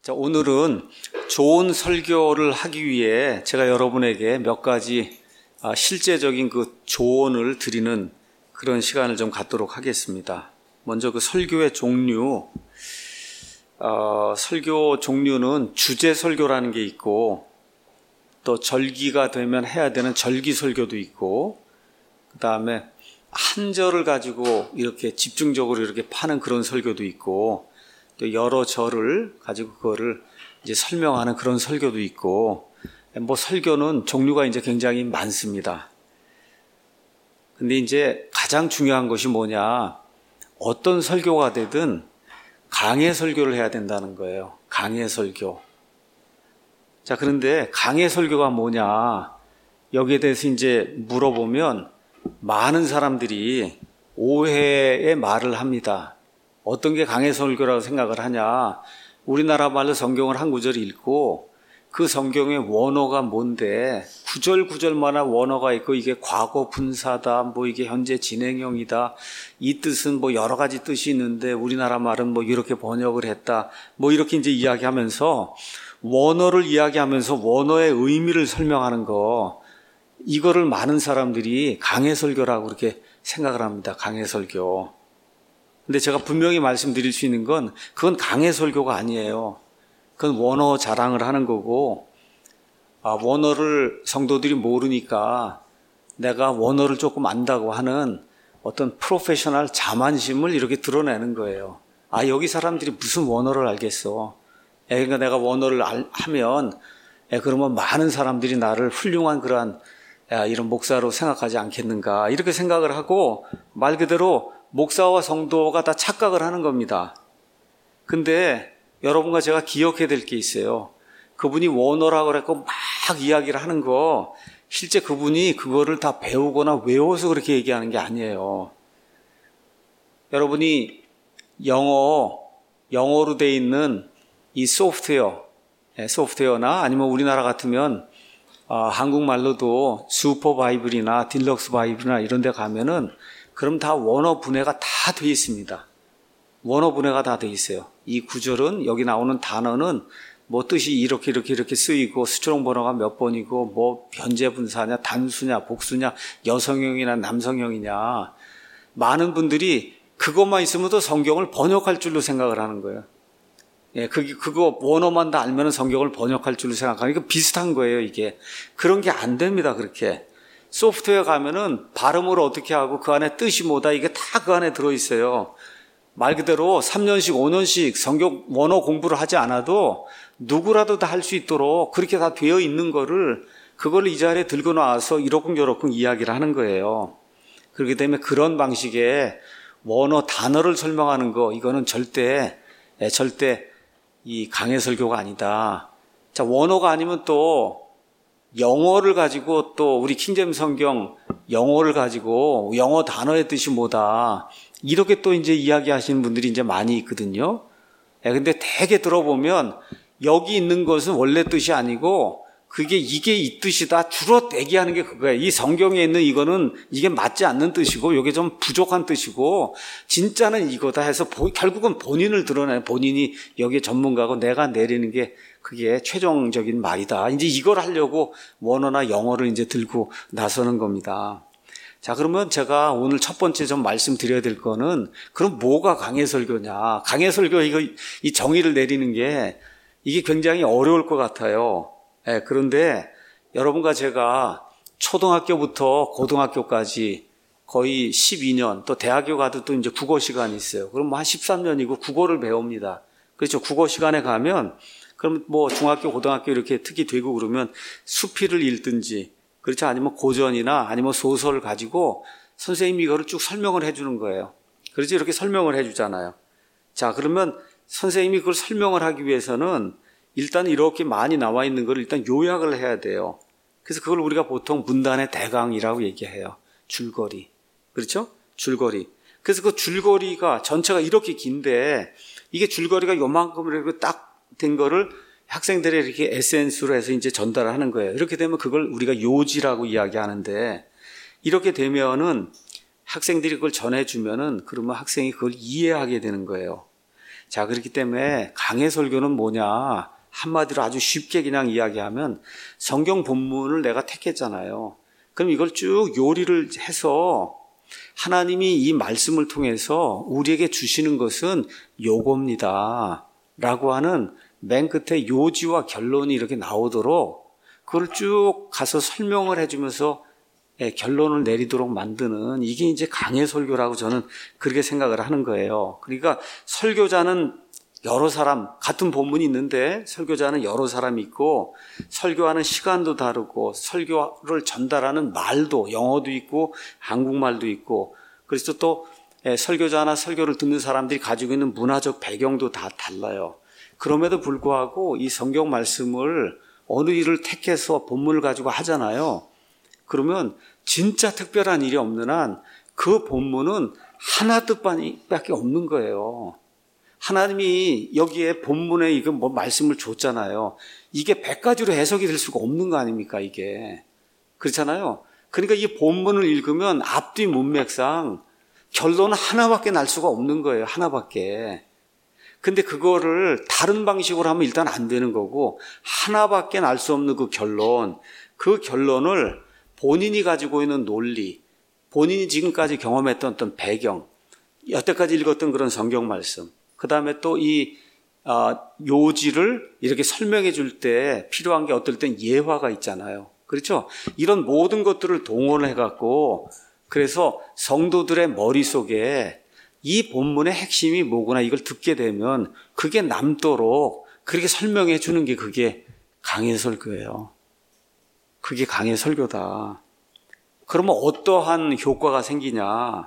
자, 오늘은 좋은 설교를 하기 위해 제가 여러분에게 몇 가지 실제적인 그 조언을 드리는 그런 시간을 좀 갖도록 하겠습니다. 먼저 그 설교의 종류, 설교 종류는 주제 설교라는 게 있고, 또 절기가 되면 해야 되는 절기 설교도 있고, 그 다음에 한 절을 가지고 이렇게 집중적으로 이렇게 파는 그런 설교도 있고, 또 여러 절을 가지고 그거를 이제 설명하는 그런 설교도 있고, 뭐 설교는 종류가 이제 굉장히 많습니다. 근데 이제 가장 중요한 것이 뭐냐, 어떤 설교가 되든 강해 설교를 해야 된다는 거예요. 강해 설교. 자, 그런데 강해 설교가 뭐냐, 여기에 대해서 이제 물어보면 많은 사람들이 오해의 말을 합니다. 어떤 게 강해 설교라고 생각을 하냐, 우리나라 말로 성경을 한 구절 읽고 그 성경의 원어가 뭔데, 구절구절마다 원어가 있고 이게 과거 분사다, 뭐 이게 현재 진행형이다, 이 뜻은 뭐 여러 가지 뜻이 있는데 우리나라 말은 뭐 이렇게 번역을 했다, 뭐 이렇게 이제 이야기하면서 원어를 이야기하면서 원어의 의미를 설명하는 거, 이거를 많은 사람들이 강해 설교라고 그렇게 생각을 합니다. 강해 설교. 근데 제가 분명히 말씀드릴 수 있는 건 그건 강해 설교가 아니에요. 그건 원어 자랑을 하는 거고, 원어를 성도들이 모르니까 내가 원어를 조금 안다고 하는 어떤 프로페셔널 자만심을 이렇게 드러내는 거예요. 여기 사람들이 무슨 원어를 알겠어. 그러니까 내가 원어를 하면 그러면 많은 사람들이 나를 훌륭한 그러한 이런 목사로 생각하지 않겠는가, 이렇게 생각을 하고 말 그대로 목사와 성도가 다 착각을 하는 겁니다. 근데 여러분과 제가 기억해야 될 게 있어요. 그분이 원어라고 그랬고 막 이야기를 하는 거, 실제 그분이 그거를 다 배우거나 외워서 그렇게 얘기하는 게 아니에요. 여러분이 영어로 돼 있는 이 소프트웨어나 아니면 우리나라 같으면 한국말로도 슈퍼 바이블이나 딜럭스 바이블이나 이런 데 가면은 그럼 다 원어 분해가 다 돼 있습니다. 원어 분해가 다 돼 있어요. 이 구절은, 여기 나오는 단어는 뭐 뜻이 이렇게 쓰이고 스트롱 번호가 몇 번이고 뭐 현재 분사냐, 단수냐, 복수냐, 여성형이냐, 남성형이냐. 많은 분들이 그것만 있으면 또 성경을 번역할 줄로 생각을 하는 거예요. 그거 원어만 다 알면 성경을 번역할 줄로 생각하니까 비슷한 거예요, 이게. 그런 게 안 됩니다, 그렇게. 소프트웨어 가면은 발음을 어떻게 하고 그 안에 뜻이 뭐다, 이게 다 그 안에 들어있어요. 말 그대로 3년씩 5년씩 성경 원어 공부를 하지 않아도 누구라도 다 할 수 있도록 그렇게 다 되어 있는 거를, 그걸 이 자리에 들고 나와서 이러쿵저러쿵 이야기를 하는 거예요. 그렇기 때문에 그런 방식의 원어 단어를 설명하는 거, 이거는 절대 이 강해 설교가 아니다. 자, 원어가 아니면 또 영어를 가지고, 또 우리 킹제임스 성경 영어를 가지고 영어 단어의 뜻이 뭐다, 이렇게 또 이제 이야기하시는 분들이 이제 많이 있거든요. 근데 대개 들어보면 여기 있는 것은 원래 뜻이 아니고 이게 이 뜻이다, 주로 얘기하는 게 그거예요. 이 성경에 있는 이거는 이게 맞지 않는 뜻이고 이게 좀 부족한 뜻이고 진짜는 이거다 해서 결국은 본인을 드러내요. 본인이 여기에 전문가고 내가 내리는 게 그게 최종적인 말이다. 이제 이걸 하려고 원어나 영어를 이제 들고 나서는 겁니다. 자, 그러면 제가 오늘 첫 번째 좀 말씀드려야 될 거는, 그럼 뭐가 강해 설교냐? 강해 설교, 이 정의를 내리는 게 이게 굉장히 어려울 것 같아요. 그런데 여러분과 제가 초등학교부터 고등학교까지 거의 12년, 또 대학교 가도 또 이제 국어 시간이 있어요. 그럼 뭐 한 13년이고 국어를 배웁니다. 그렇죠. 국어 시간에 가면, 그럼 뭐 중학교, 고등학교 이렇게 특히 되고 그러면 수필을 읽든지, 그렇지, 아니면 고전이나 아니면 소설을 가지고 선생님이 이거를 쭉 설명을 해주는 거예요. 그렇지, 이렇게 설명을 해주잖아요. 자, 그러면 선생님이 그걸 설명을 하기 위해서는 일단 이렇게 많이 나와 있는 걸 일단 요약을 해야 돼요. 그래서 그걸 우리가 보통 문단의 대강이라고 얘기해요. 줄거리. 그렇죠? 줄거리. 그래서 그 줄거리가 전체가 이렇게 긴데, 이게 줄거리가 요만큼 이렇게 딱 된 거를 학생들이 이렇게 에센스로 해서 이제 전달을 하는 거예요. 이렇게 되면 그걸 우리가 요지라고 이야기하는데, 이렇게 되면은 학생들이 그걸 전해주면은, 그러면 학생이 그걸 이해하게 되는 거예요. 자, 그렇기 때문에 강해 설교는 뭐냐? 한마디로 아주 쉽게 그냥 이야기하면 성경 본문을 내가 택했잖아요. 그럼 이걸 쭉 요리를 해서 하나님이 이 말씀을 통해서 우리에게 주시는 것은 요겁니다 라고 하는 맨 끝에 요지와 결론이 이렇게 나오도록 그걸 쭉 가서 설명을 해주면서 결론을 내리도록 만드는 이게 이제 강해 설교라고 저는 그렇게 생각을 하는 거예요. 그러니까 설교자는 여러 사람, 같은 본문이 있는데 설교자는 여러 사람이 있고 설교하는 시간도 다르고 설교를 전달하는 말도 영어도 있고 한국말도 있고 그래서 또 설교자나 설교를 듣는 사람들이 가지고 있는 문화적 배경도 다 달라요. 그럼에도 불구하고 이 성경 말씀을 어느 일을 택해서 본문을 가지고 하잖아요. 그러면 진짜 특별한 일이 없는 한 그 본문은 하나 뜻밖에 없는 거예요. 하나님이 여기에 본문에 이거 뭐 말씀을 줬잖아요. 이게 100가지로 해석이 될 수가 없는 거 아닙니까, 이게. 그렇잖아요. 그러니까 이 본문을 읽으면 앞뒤 문맥상 결론은 하나밖에 날 수가 없는 거예요. 하나밖에. 근데 그거를 다른 방식으로 하면 일단 안 되는 거고 하나밖에 날 수 없는 그 결론을 본인이 가지고 있는 논리, 본인이 지금까지 경험했던 어떤 배경, 여태까지 읽었던 그런 성경 말씀, 그 다음에 또 이 요지를 이렇게 설명해 줄 때 필요한 게 어떨 땐 예화가 있잖아요. 그렇죠? 이런 모든 것들을 동원해 갖고 그래서 성도들의 머릿속에 이 본문의 핵심이 뭐구나 이걸 듣게 되면 그게 남도록 그렇게 설명해 주는 게 그게 강해 설교예요. 그게 강해 설교다. 그러면 어떠한 효과가 생기냐?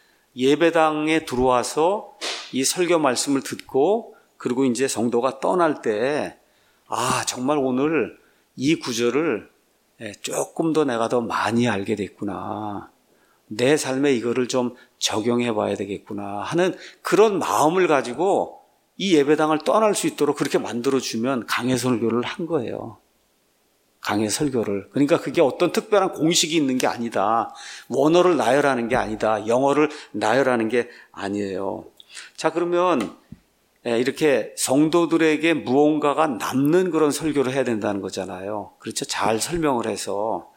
예배당에 들어와서 이 설교 말씀을 듣고 그리고 이제 성도가 떠날 때 정말 오늘 이 구절을 조금 더 내가 더 많이 알게 됐구나. 내 삶에 이거를 좀 적용해 봐야 되겠구나 하는 그런 마음을 가지고 이 예배당을 떠날 수 있도록 그렇게 만들어주면 강해 설교를 한 거예요. 강해 설교를. 그러니까 그게 어떤 특별한 공식이 있는 게 아니다. 원어를 나열하는 게 아니다. 영어를 나열하는 게 아니에요. 자, 그러면 이렇게 성도들에게 무언가가 남는 그런 설교를 해야 된다는 거잖아요. 그렇죠? 잘 설명을 해서.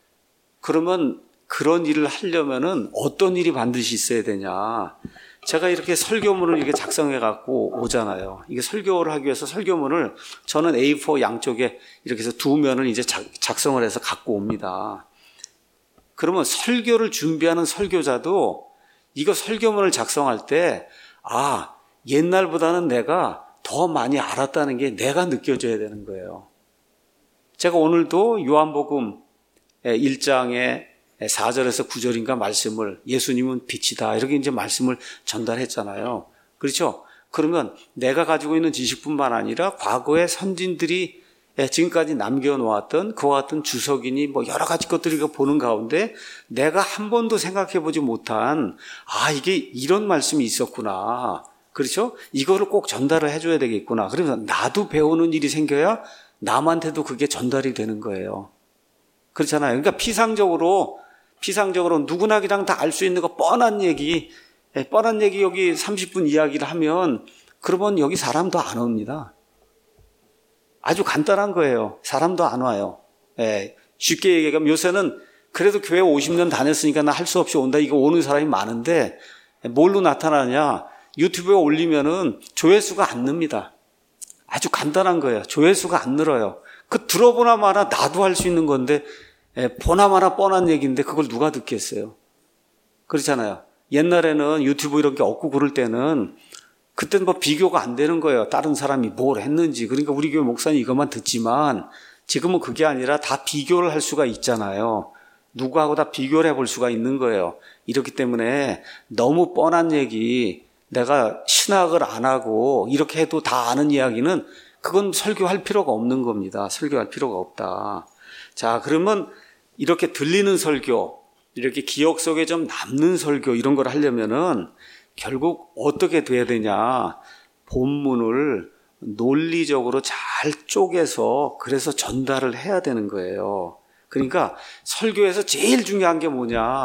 그러면 그런 일을 하려면은 어떤 일이 반드시 있어야 되냐. 제가 이렇게 설교문을 이렇게 작성해 갖고 오잖아요. 이게 설교를 하기 위해서 설교문을 저는 A4 양쪽에 이렇게 해서 두 면을 이제 작성을 해서 갖고 옵니다. 그러면 설교를 준비하는 설교자도 이거 설교문을 작성할 때 옛날보다는 내가 더 많이 알았다는 게 내가 느껴져야 되는 거예요. 제가 오늘도 요한복음 1장에 4절에서 9절인가 말씀을 예수님은 빛이다 이렇게 이제 말씀을 전달했잖아요. 그렇죠? 그러면 내가 가지고 있는 지식뿐만 아니라 과거의 선진들이 지금까지 남겨놓았던 그와 같은 주석이니 뭐 여러 가지 것들을 보는 가운데 내가 한 번도 생각해보지 못한 이게 이런 말씀이 있었구나. 그렇죠? 이거를 꼭 전달을 해줘야 되겠구나. 그래서 나도 배우는 일이 생겨야 남한테도 그게 전달이 되는 거예요. 그렇잖아요. 그러니까 피상적으로 누구나 그냥 다 알 수 있는 거 뻔한 얘기 여기 30분 이야기를 하면 그러면 여기 사람도 안 옵니다. 아주 간단한 거예요. 사람도 안 와요. 쉽게 얘기하면 요새는 그래도 교회 50년 다녔으니까 나 할 수 없이 온다. 이거 오는 사람이 많은데 뭘로 나타나냐? 유튜브에 올리면은 조회수가 안 늡니다. 아주 간단한 거예요. 조회수가 안 늘어요. 그 들어보나 마나 나도 할 수 있는 건데 보나마나 뻔한 얘기인데 그걸 누가 듣겠어요? 그렇잖아요. 옛날에는 유튜브 이런 게 없고 그럴 때는 그때는 뭐 비교가 안 되는 거예요. 다른 사람이 뭘 했는지. 그러니까 우리 교회 목사님 이것만 듣지만 지금은 그게 아니라 다 비교를 할 수가 있잖아요. 누구하고 다 비교를 해볼 수가 있는 거예요. 이렇기 때문에 너무 뻔한 얘기, 내가 신학을 안 하고 이렇게 해도 다 아는 이야기는 그건 설교할 필요가 없는 겁니다. 설교할 필요가 없다. 자, 그러면 이렇게 들리는 설교, 이렇게 기억 속에 좀 남는 설교 이런 걸 하려면은 결국 어떻게 돼야 되냐. 본문을 논리적으로 잘 쪼개서 그래서 전달을 해야 되는 거예요. 그러니까 설교에서 제일 중요한 게 뭐냐.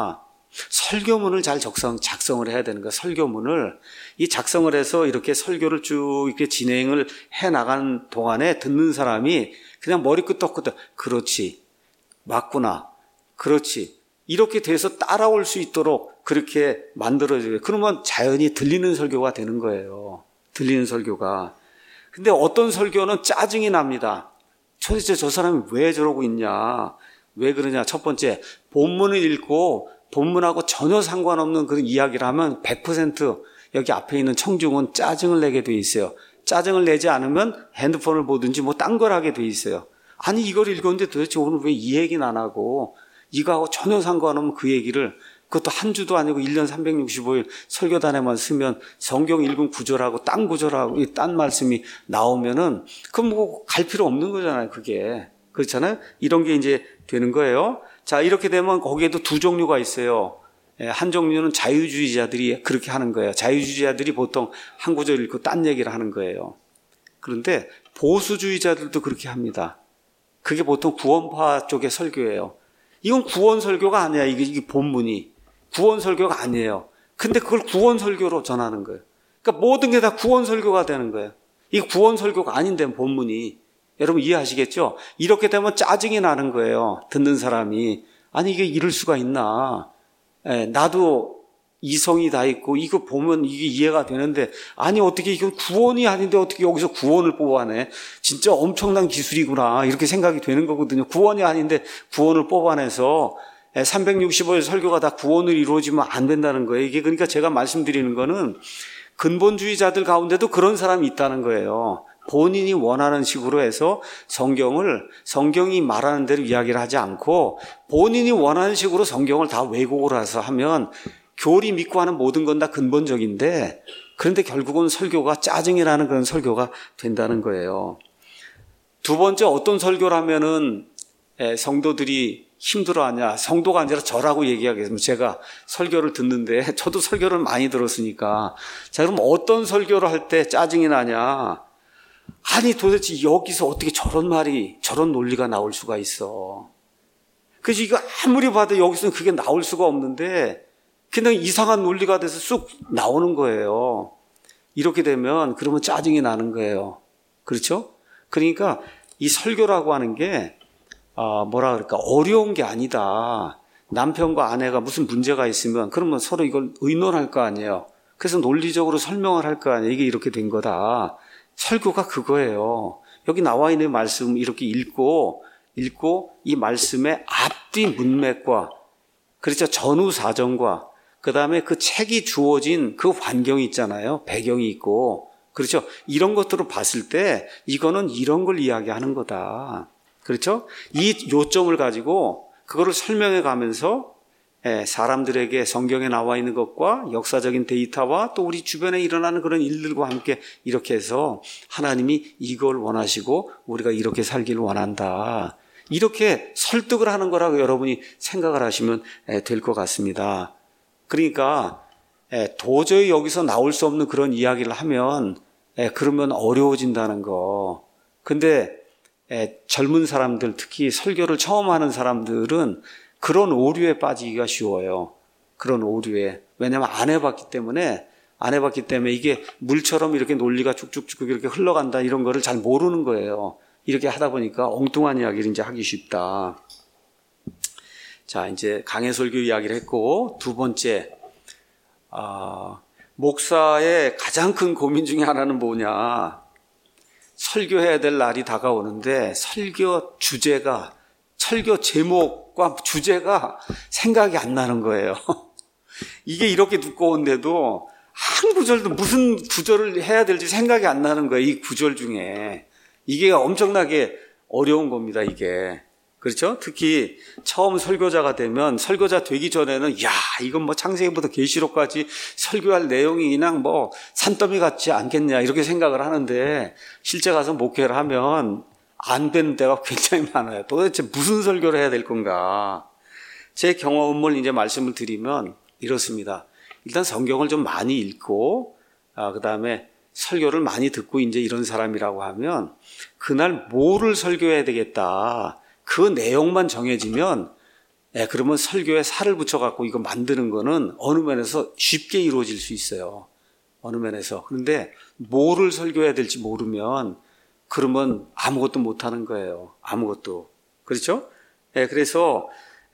설교문을 잘 작성을 해야 되는 거예요. 설교문을. 이 작성을 해서 이렇게 설교를 쭉 이렇게 진행을 해 나가는 동안에 듣는 사람이 그냥 머리 끄덕끄덕, 그렇지, 맞구나, 그렇지, 이렇게 돼서 따라올 수 있도록 그렇게 만들어줘요. 그러면 자연히 들리는 설교가 되는 거예요. 들리는 설교가. 근데 어떤 설교는 짜증이 납니다. 도대체 저 사람이 왜 저러고 있냐, 왜 그러냐. 첫 번째, 본문을 읽고 본문하고 전혀 상관없는 그런 이야기를 하면 100% 여기 앞에 있는 청중은 짜증을 내게 돼 있어요. 짜증을 내지 않으면 핸드폰을 보든지 뭐 딴 걸 하게 돼 있어요. 아니, 이걸 읽었는데 도대체 오늘 왜 이 얘기는 안 하고 이거하고 전혀 상관없는 그 얘기를, 그것도 한 주도 아니고 1년 365일 설교단에만 쓰면 성경 읽은 구절하고 딴 구절하고 딴 말씀이 나오면은 그럼 뭐 갈 필요 없는 거잖아요. 그게. 그렇잖아요. 이런 게 이제 되는 거예요. 자, 이렇게 되면 거기에도 두 종류가 있어요. 한 종류는 자유주의자들이 그렇게 하는 거예요. 자유주의자들이 보통 한 구절 읽고 딴 얘기를 하는 거예요. 그런데 보수주의자들도 그렇게 합니다. 그게 보통 구원파 쪽의 설교예요. 이건 구원 설교가 아니야. 이게 본문이. 구원 설교가 아니에요. 근데 그걸 구원 설교로 전하는 거예요. 그러니까 모든 게 다 구원 설교가 되는 거예요. 이게 구원 설교가 아닌데, 본문이. 여러분 이해하시겠죠? 이렇게 되면 짜증이 나는 거예요. 듣는 사람이. 아니, 이게 이럴 수가 있나. 나도 이성이 다 있고 이거 보면 이게 이해가 되는데, 아니 어떻게 이건 구원이 아닌데 어떻게 여기서 구원을 뽑아내. 진짜 엄청난 기술이구나, 이렇게 생각이 되는 거거든요. 구원이 아닌데 구원을 뽑아내서 365일 설교가 다 구원을 이루어지면 안 된다는 거예요. 이게 그러니까 제가 말씀드리는 거는 근본주의자들 가운데도 그런 사람이 있다는 거예요. 본인이 원하는 식으로 해서 성경이 말하는 대로 이야기를 하지 않고 본인이 원하는 식으로 성경을 다 왜곡을 해서 하면 교리 믿고 하는 모든 건 다 근본적인데, 그런데 결국은 설교가 짜증이 나는 그런 설교가 된다는 거예요. 두 번째, 어떤 설교라면은 성도들이 힘들어하냐. 성도가 아니라 저라고 얘기하겠습니다. 제가 설교를 듣는데 저도 설교를 많이 들었으니까. 자, 그럼 어떤 설교를 할 때 짜증이 나냐. 아니 도대체 여기서 어떻게 저런 말이, 저런 논리가 나올 수가 있어. 그래서 이거 아무리 봐도 여기서는 그게 나올 수가 없는데 그냥 이상한 논리가 돼서 쑥 나오는 거예요. 이렇게 되면 그러면 짜증이 나는 거예요. 그렇죠? 그러니까 이 설교라고 하는 게 뭐라 그럴까, 어려운 게 아니다. 남편과 아내가 무슨 문제가 있으면 그러면 서로 이걸 의논할 거 아니에요. 그래서 논리적으로 설명을 할 거 아니에요. 이게 이렇게 된 거다. 설교가 그거예요. 여기 나와 있는 말씀 이렇게 읽고 이 말씀의 앞뒤 문맥과, 그렇죠, 전후 사정과, 그 다음에 그 책이 주어진 그 환경이 있잖아요. 배경이 있고, 그렇죠. 이런 것들을 봤을 때 이거는 이런 걸 이야기하는 거다. 그렇죠. 이 요점을 가지고 그거를 설명해 가면서 사람들에게 성경에 나와 있는 것과 역사적인 데이터와 또 우리 주변에 일어나는 그런 일들과 함께 이렇게 해서 하나님이 이걸 원하시고 우리가 이렇게 살기를 원한다, 이렇게 설득을 하는 거라고 여러분이 생각을 하시면 될 것 같습니다. 그러니까 도저히 여기서 나올 수 없는 그런 이야기를 하면 그러면 어려워진다는 거. 근데 젊은 사람들, 특히 설교를 처음 하는 사람들은 그런 오류에 빠지기가 쉬워요. 그런 오류에. 왜냐하면 안 해봤기 때문에 이게 물처럼 이렇게 논리가 쭉쭉쭉 이렇게 흘러간다, 이런 거를 잘 모르는 거예요. 이렇게 하다 보니까 엉뚱한 이야기를 이제 하기 쉽다. 자, 이제 강해 설교 이야기를 했고, 두 번째, 목사의 가장 큰 고민 중에 하나는 뭐냐. 설교해야 될 날이 다가오는데 설교 제목과 주제가 생각이 안 나는 거예요. 이게 이렇게 두꺼운데도 한 구절도 무슨 구절을 해야 될지 생각이 안 나는 거예요. 이 구절 중에. 이게 엄청나게 어려운 겁니다, 이게. 그렇죠? 특히 처음 설교자가 되면, 설교자 되기 전에는 이건 뭐 창세기부터 계시록까지 설교할 내용이 그냥 뭐 산더미 같지 않겠냐, 이렇게 생각을 하는데 실제 가서 목회를 하면 안 되는 때가 굉장히 많아요. 도대체 무슨 설교를 해야 될 건가. 제 경험을 이제 말씀을 드리면 이렇습니다. 일단 성경을 좀 많이 읽고 그 다음에 설교를 많이 듣고 이제 이런 사람이라고 하면 그날 뭐를 설교해야 되겠다, 그 내용만 정해지면 그러면 설교에 살을 붙여갖고 이거 만드는 거는 어느 면에서 쉽게 이루어질 수 있어요. 어느 면에서. 그런데 뭐를 설교해야 될지 모르면 그러면 아무것도 못하는 거예요. 아무것도. 그렇죠? 그래서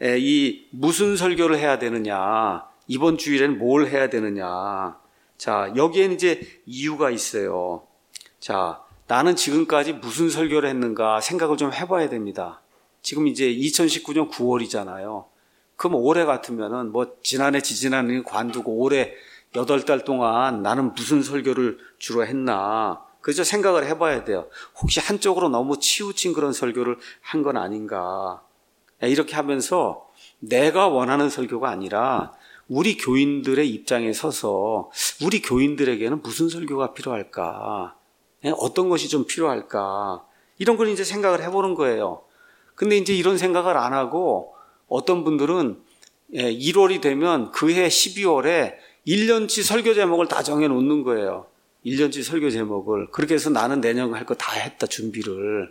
이 무슨 설교를 해야 되느냐, 이번 주일에는 뭘 해야 되느냐. 자, 여기에는 이제 이유가 있어요. 자, 나는 지금까지 무슨 설교를 했는가 생각을 좀 해봐야 됩니다. 지금 이제 2019년 9월이잖아요. 그럼 올해 같으면은 뭐 지난해 지지난해 관두고 올해 8달 동안 나는 무슨 설교를 주로 했나. 그래서 생각을 해봐야 돼요. 혹시 한쪽으로 너무 치우친 그런 설교를 한 건 아닌가. 이렇게 하면서 내가 원하는 설교가 아니라 우리 교인들의 입장에 서서 우리 교인들에게는 무슨 설교가 필요할까? 어떤 것이 좀 필요할까? 이런 걸 이제 생각을 해보는 거예요. 근데 이제 이런 생각을 안 하고 어떤 분들은 1월이 되면 그해 12월에 1년치 설교 제목을 다 정해놓는 거예요. 1년치 설교 제목을. 그렇게 해서 나는 내년 할 거 다 했다, 준비를.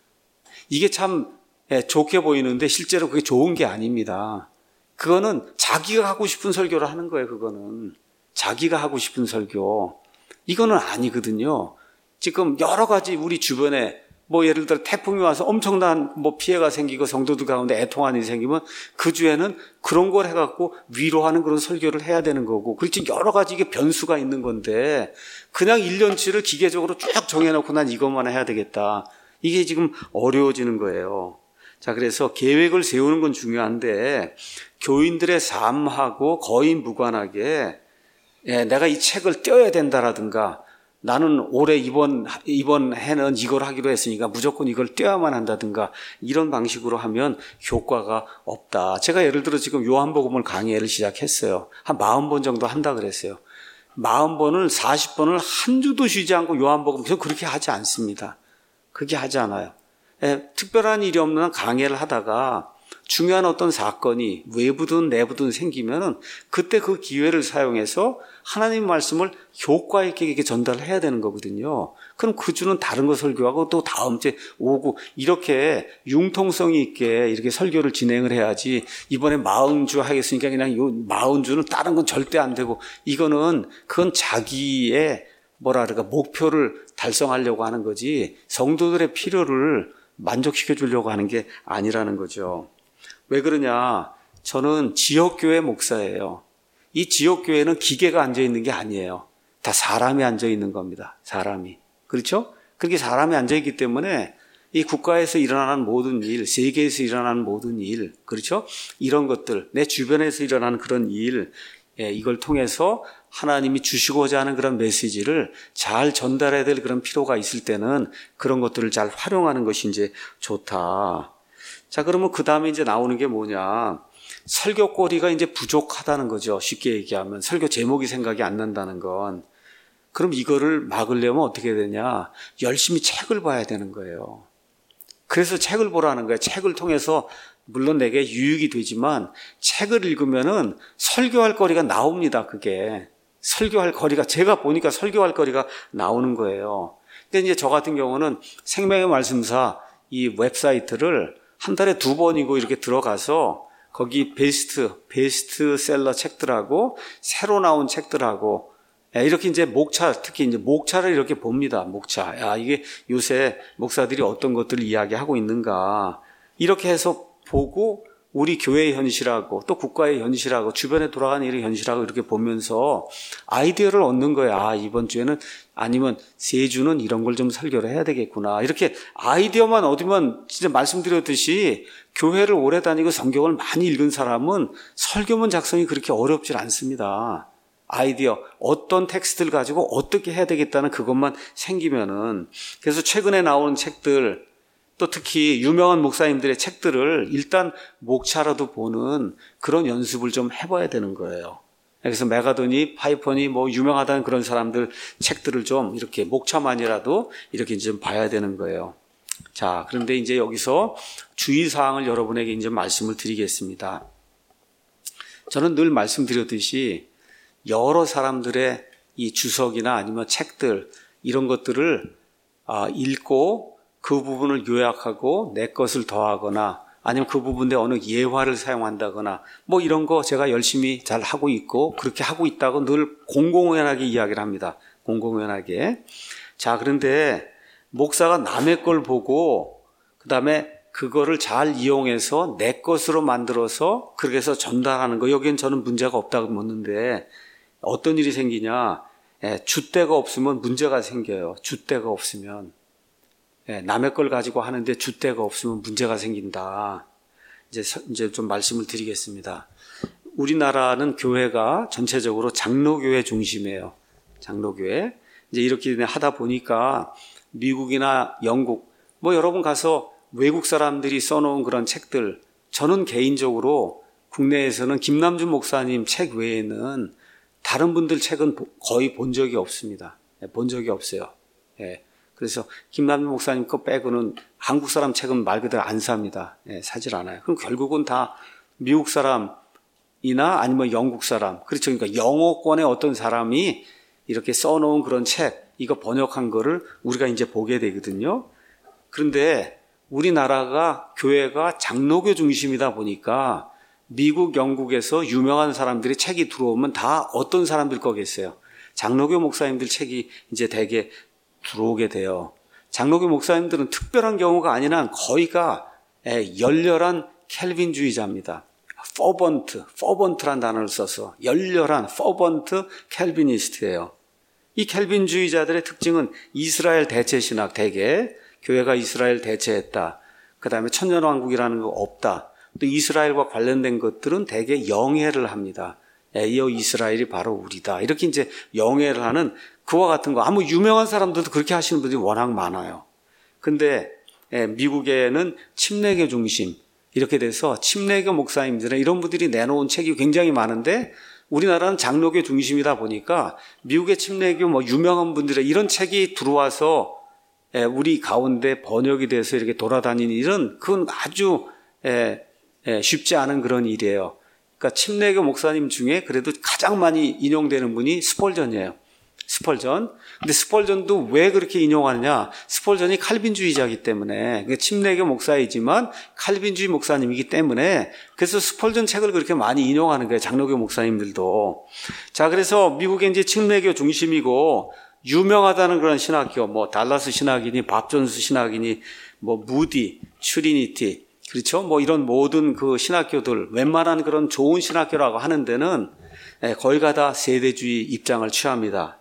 이게 참 좋게 보이는데 실제로 그게 좋은 게 아닙니다. 그거는 자기가 하고 싶은 설교를 하는 거예요, 그거는. 자기가 하고 싶은 설교. 이거는 아니거든요. 지금 여러 가지 우리 주변에 뭐 예를 들어 태풍이 와서 엄청난 뭐 피해가 생기고 성도들 가운데 애통한 일이 생기면 그 주에는 그런 걸 해갖고 위로하는 그런 설교를 해야 되는 거고, 그렇지 여러 가지 이게 변수가 있는 건데 그냥 1년치를 기계적으로 쭉 정해놓고 난 이것만 해야 되겠다. 이게 지금 어려워지는 거예요. 자, 그래서 계획을 세우는 건 중요한데 교인들의 삶하고 거의 무관하게 내가 이 책을 떼어야 된다라든가 나는 올해 이번 해는 이걸 하기로 했으니까 무조건 이걸 떼어야만 한다든가 이런 방식으로 하면 효과가 없다. 제가 예를 들어 지금 요한복음을 강의를 시작했어요. 한 40번 정도 한다 그랬어요. 40번을 40번을 한 주도 쉬지 않고 요한복음 저는 그렇게 하지 않습니다. 그렇게 하지 않아요. 특별한 일이 없는 한 강의를 하다가 중요한 어떤 사건이 외부든 내부든 생기면은 그때 그 기회를 사용해서 하나님 말씀을 효과 있게 이렇게 전달해야 되는 거거든요. 그럼 그 주는 다른 거 설교하고 또 다음 주에 오고 이렇게 융통성이 있게 이렇게 설교를 진행을 해야지 이번에 40주 하겠으니까 그냥 요 40주는 다른 건 절대 안 되고 그건 자기의 목표를 달성하려고 하는 거지 성도들의 필요를 만족시켜 주려고 하는 게 아니라는 거죠. 왜 그러냐? 저는 지역교회 목사예요. 이 지역교회는 기계가 앉아있는 게 아니에요. 다 사람이 앉아있는 겁니다. 사람이. 그렇죠? 그렇게 사람이 앉아있기 때문에 이 국가에서 일어나는 모든 일, 세계에서 일어나는 모든 일, 그렇죠? 이런 것들, 내 주변에서 일어나는 그런 일, 이걸 통해서 하나님이 주시고자 하는 그런 메시지를 잘 전달해야 될 그런 필요가 있을 때는 그런 것들을 잘 활용하는 것이 이제 좋다. 자, 그러면 그 다음에 이제 나오는 게 뭐냐. 설교거리가 이제 부족하다는 거죠. 쉽게 얘기하면. 설교 제목이 생각이 안 난다는 건. 그럼 이거를 막으려면 어떻게 해야 되냐. 열심히 책을 봐야 되는 거예요. 그래서 책을 보라는 거예요. 책을 통해서 물론 내게 유익이 되지만 책을 읽으면은 설교할 거리가 나옵니다. 그게. 설교할 거리가, 제가 보니까 설교할 거리가 나오는 거예요. 근데 이제 저 같은 경우는 생명의 말씀사 이 웹사이트를 한 달에 2번이고 이렇게 들어가서 거기 베스트셀러 책들하고 새로 나온 책들하고 이렇게 이제 특히 이제 목차를 이렇게 봅니다. 목차. 야, 이게 요새 목사들이 어떤 것들을 이야기하고 있는가. 이렇게 해서 보고 우리 교회의 현실하고 또 국가의 현실하고 주변에 돌아가는 일의 현실하고 이렇게 보면서 아이디어를 얻는 거야. 아, 이번 주에는 아니면 3주는 이런 걸 좀 설교를 해야 되겠구나. 이렇게 아이디어만 얻으면 진짜 말씀드렸듯이 교회를 오래 다니고 성경을 많이 읽은 사람은 설교문 작성이 그렇게 어렵질 않습니다. 아이디어, 어떤 텍스트를 가지고 어떻게 해야 되겠다는 그것만 생기면은. 그래서 최근에 나온 책들, 또 특히 유명한 목사님들의 책들을 일단 목차라도 보는 그런 연습을 좀 해봐야 되는 거예요. 그래서 메가더니, 파이퍼니 뭐 유명하다는 그런 사람들 책들을 좀 이렇게 목차만이라도 이렇게 좀 봐야 되는 거예요. 자, 그런데 이제 여기서 주의사항을 여러분에게 이제 말씀을 드리겠습니다. 저는 늘 말씀드렸듯이 여러 사람들의 이 주석이나 아니면 책들 이런 것들을 읽고 그 부분을 요약하고 내 것을 더하거나 아니면 그 부분에 어느 예화를 사용한다거나 뭐 이런 거 제가 열심히 잘 하고 있고 그렇게 하고 있다고 늘 공공연하게 이야기를 합니다. 공공연하게. 자, 그런데 목사가 남의 걸 보고 그다음에 그거를 잘 이용해서 내 것으로 만들어서 그렇게 해서 전달하는 거, 여기엔 저는 문제가 없다고 묻는데 어떤 일이 생기냐. 줏대가 없으면 문제가 생겨요. 줏대가 없으면. 남의 걸 가지고 하는데 줏대가 없으면 문제가 생긴다. 이제 좀 말씀을 드리겠습니다. 우리나라는 교회가 전체적으로 장로교회 중심이에요. 장로교회. 이제 이렇게 하다 보니까 미국이나 영국, 뭐 여러분 가서 외국 사람들이 써놓은 그런 책들, 저는 개인적으로 국내에서는 김남준 목사님 책 외에는 다른 분들 책은 거의 본 적이 없습니다. 본 적이 없어요. 그래서 김남준 목사님 거 빼고는 한국 사람 책은 말 그대로 안 삽니다. 사질 않아요. 그럼 결국은 다 미국 사람이나 아니면 영국 사람, 그렇죠. 그러니까 영어권의 어떤 사람이 이렇게 써놓은 그런 책, 이거 번역한 거를 우리가 이제 보게 되거든요. 그런데 우리나라가 교회가 장로교 중심이다 보니까 미국, 영국에서 유명한 사람들이 책이 들어오면 다 어떤 사람들 거겠어요. 장로교 목사님들 책이 이제 대개 들어오게 돼요. 장로교 목사님들은 특별한 경우가 아니라 거의가 열렬한 캘빈주의자입니다. 퍼번트란 단어를 써서 열렬한 퍼번트 캘비니스트예요. 이 캘빈주의자들의 특징은 이스라엘 대체 신학, 대개 교회가 이스라엘 대체했다. 그 다음에 천년왕국이라는 거 없다. 또 이스라엘과 관련된 것들은 대개 영해를 합니다. 이어 이스라엘이 바로 우리다. 이렇게 이제 영해를 하는 그와 같은 거. 아무 유명한 사람들도 그렇게 하시는 분들이 워낙 많아요. 근데 미국에는 침례교 중심 이렇게 돼서 침례교 목사님들은 이런 분들이 내놓은 책이 굉장히 많은데 우리나라는 장로교 중심이다 보니까 미국의 침례교 뭐 유명한 분들의 이런 책이 들어와서 우리 가운데 번역이 돼서 이렇게 돌아다니는 일은 그건 아주 쉽지 않은 그런 일이에요. 그러니까 침례교 목사님 중에 그래도 가장 많이 인용되는 분이 스펄전이에요. 스펄전. 근데 스펄전도 왜 그렇게 인용하느냐? 스펄전이 칼빈주의자이기 때문에, 침례교 목사이지만 칼빈주의 목사님이기 때문에, 그래서 스펄전 책을 그렇게 많이 인용하는 거예요. 장로교 목사님들도. 자, 그래서 미국의 이제 침례교 중심이고 유명하다는 그런 신학교, 뭐 달라스 신학이니 밥존스 신학이니 뭐 무디, 트리니티, 그렇죠? 뭐 이런 모든 그 신학교들, 웬만한 그런 좋은 신학교라고 하는 데는 거의가 다 세대주의 입장을 취합니다.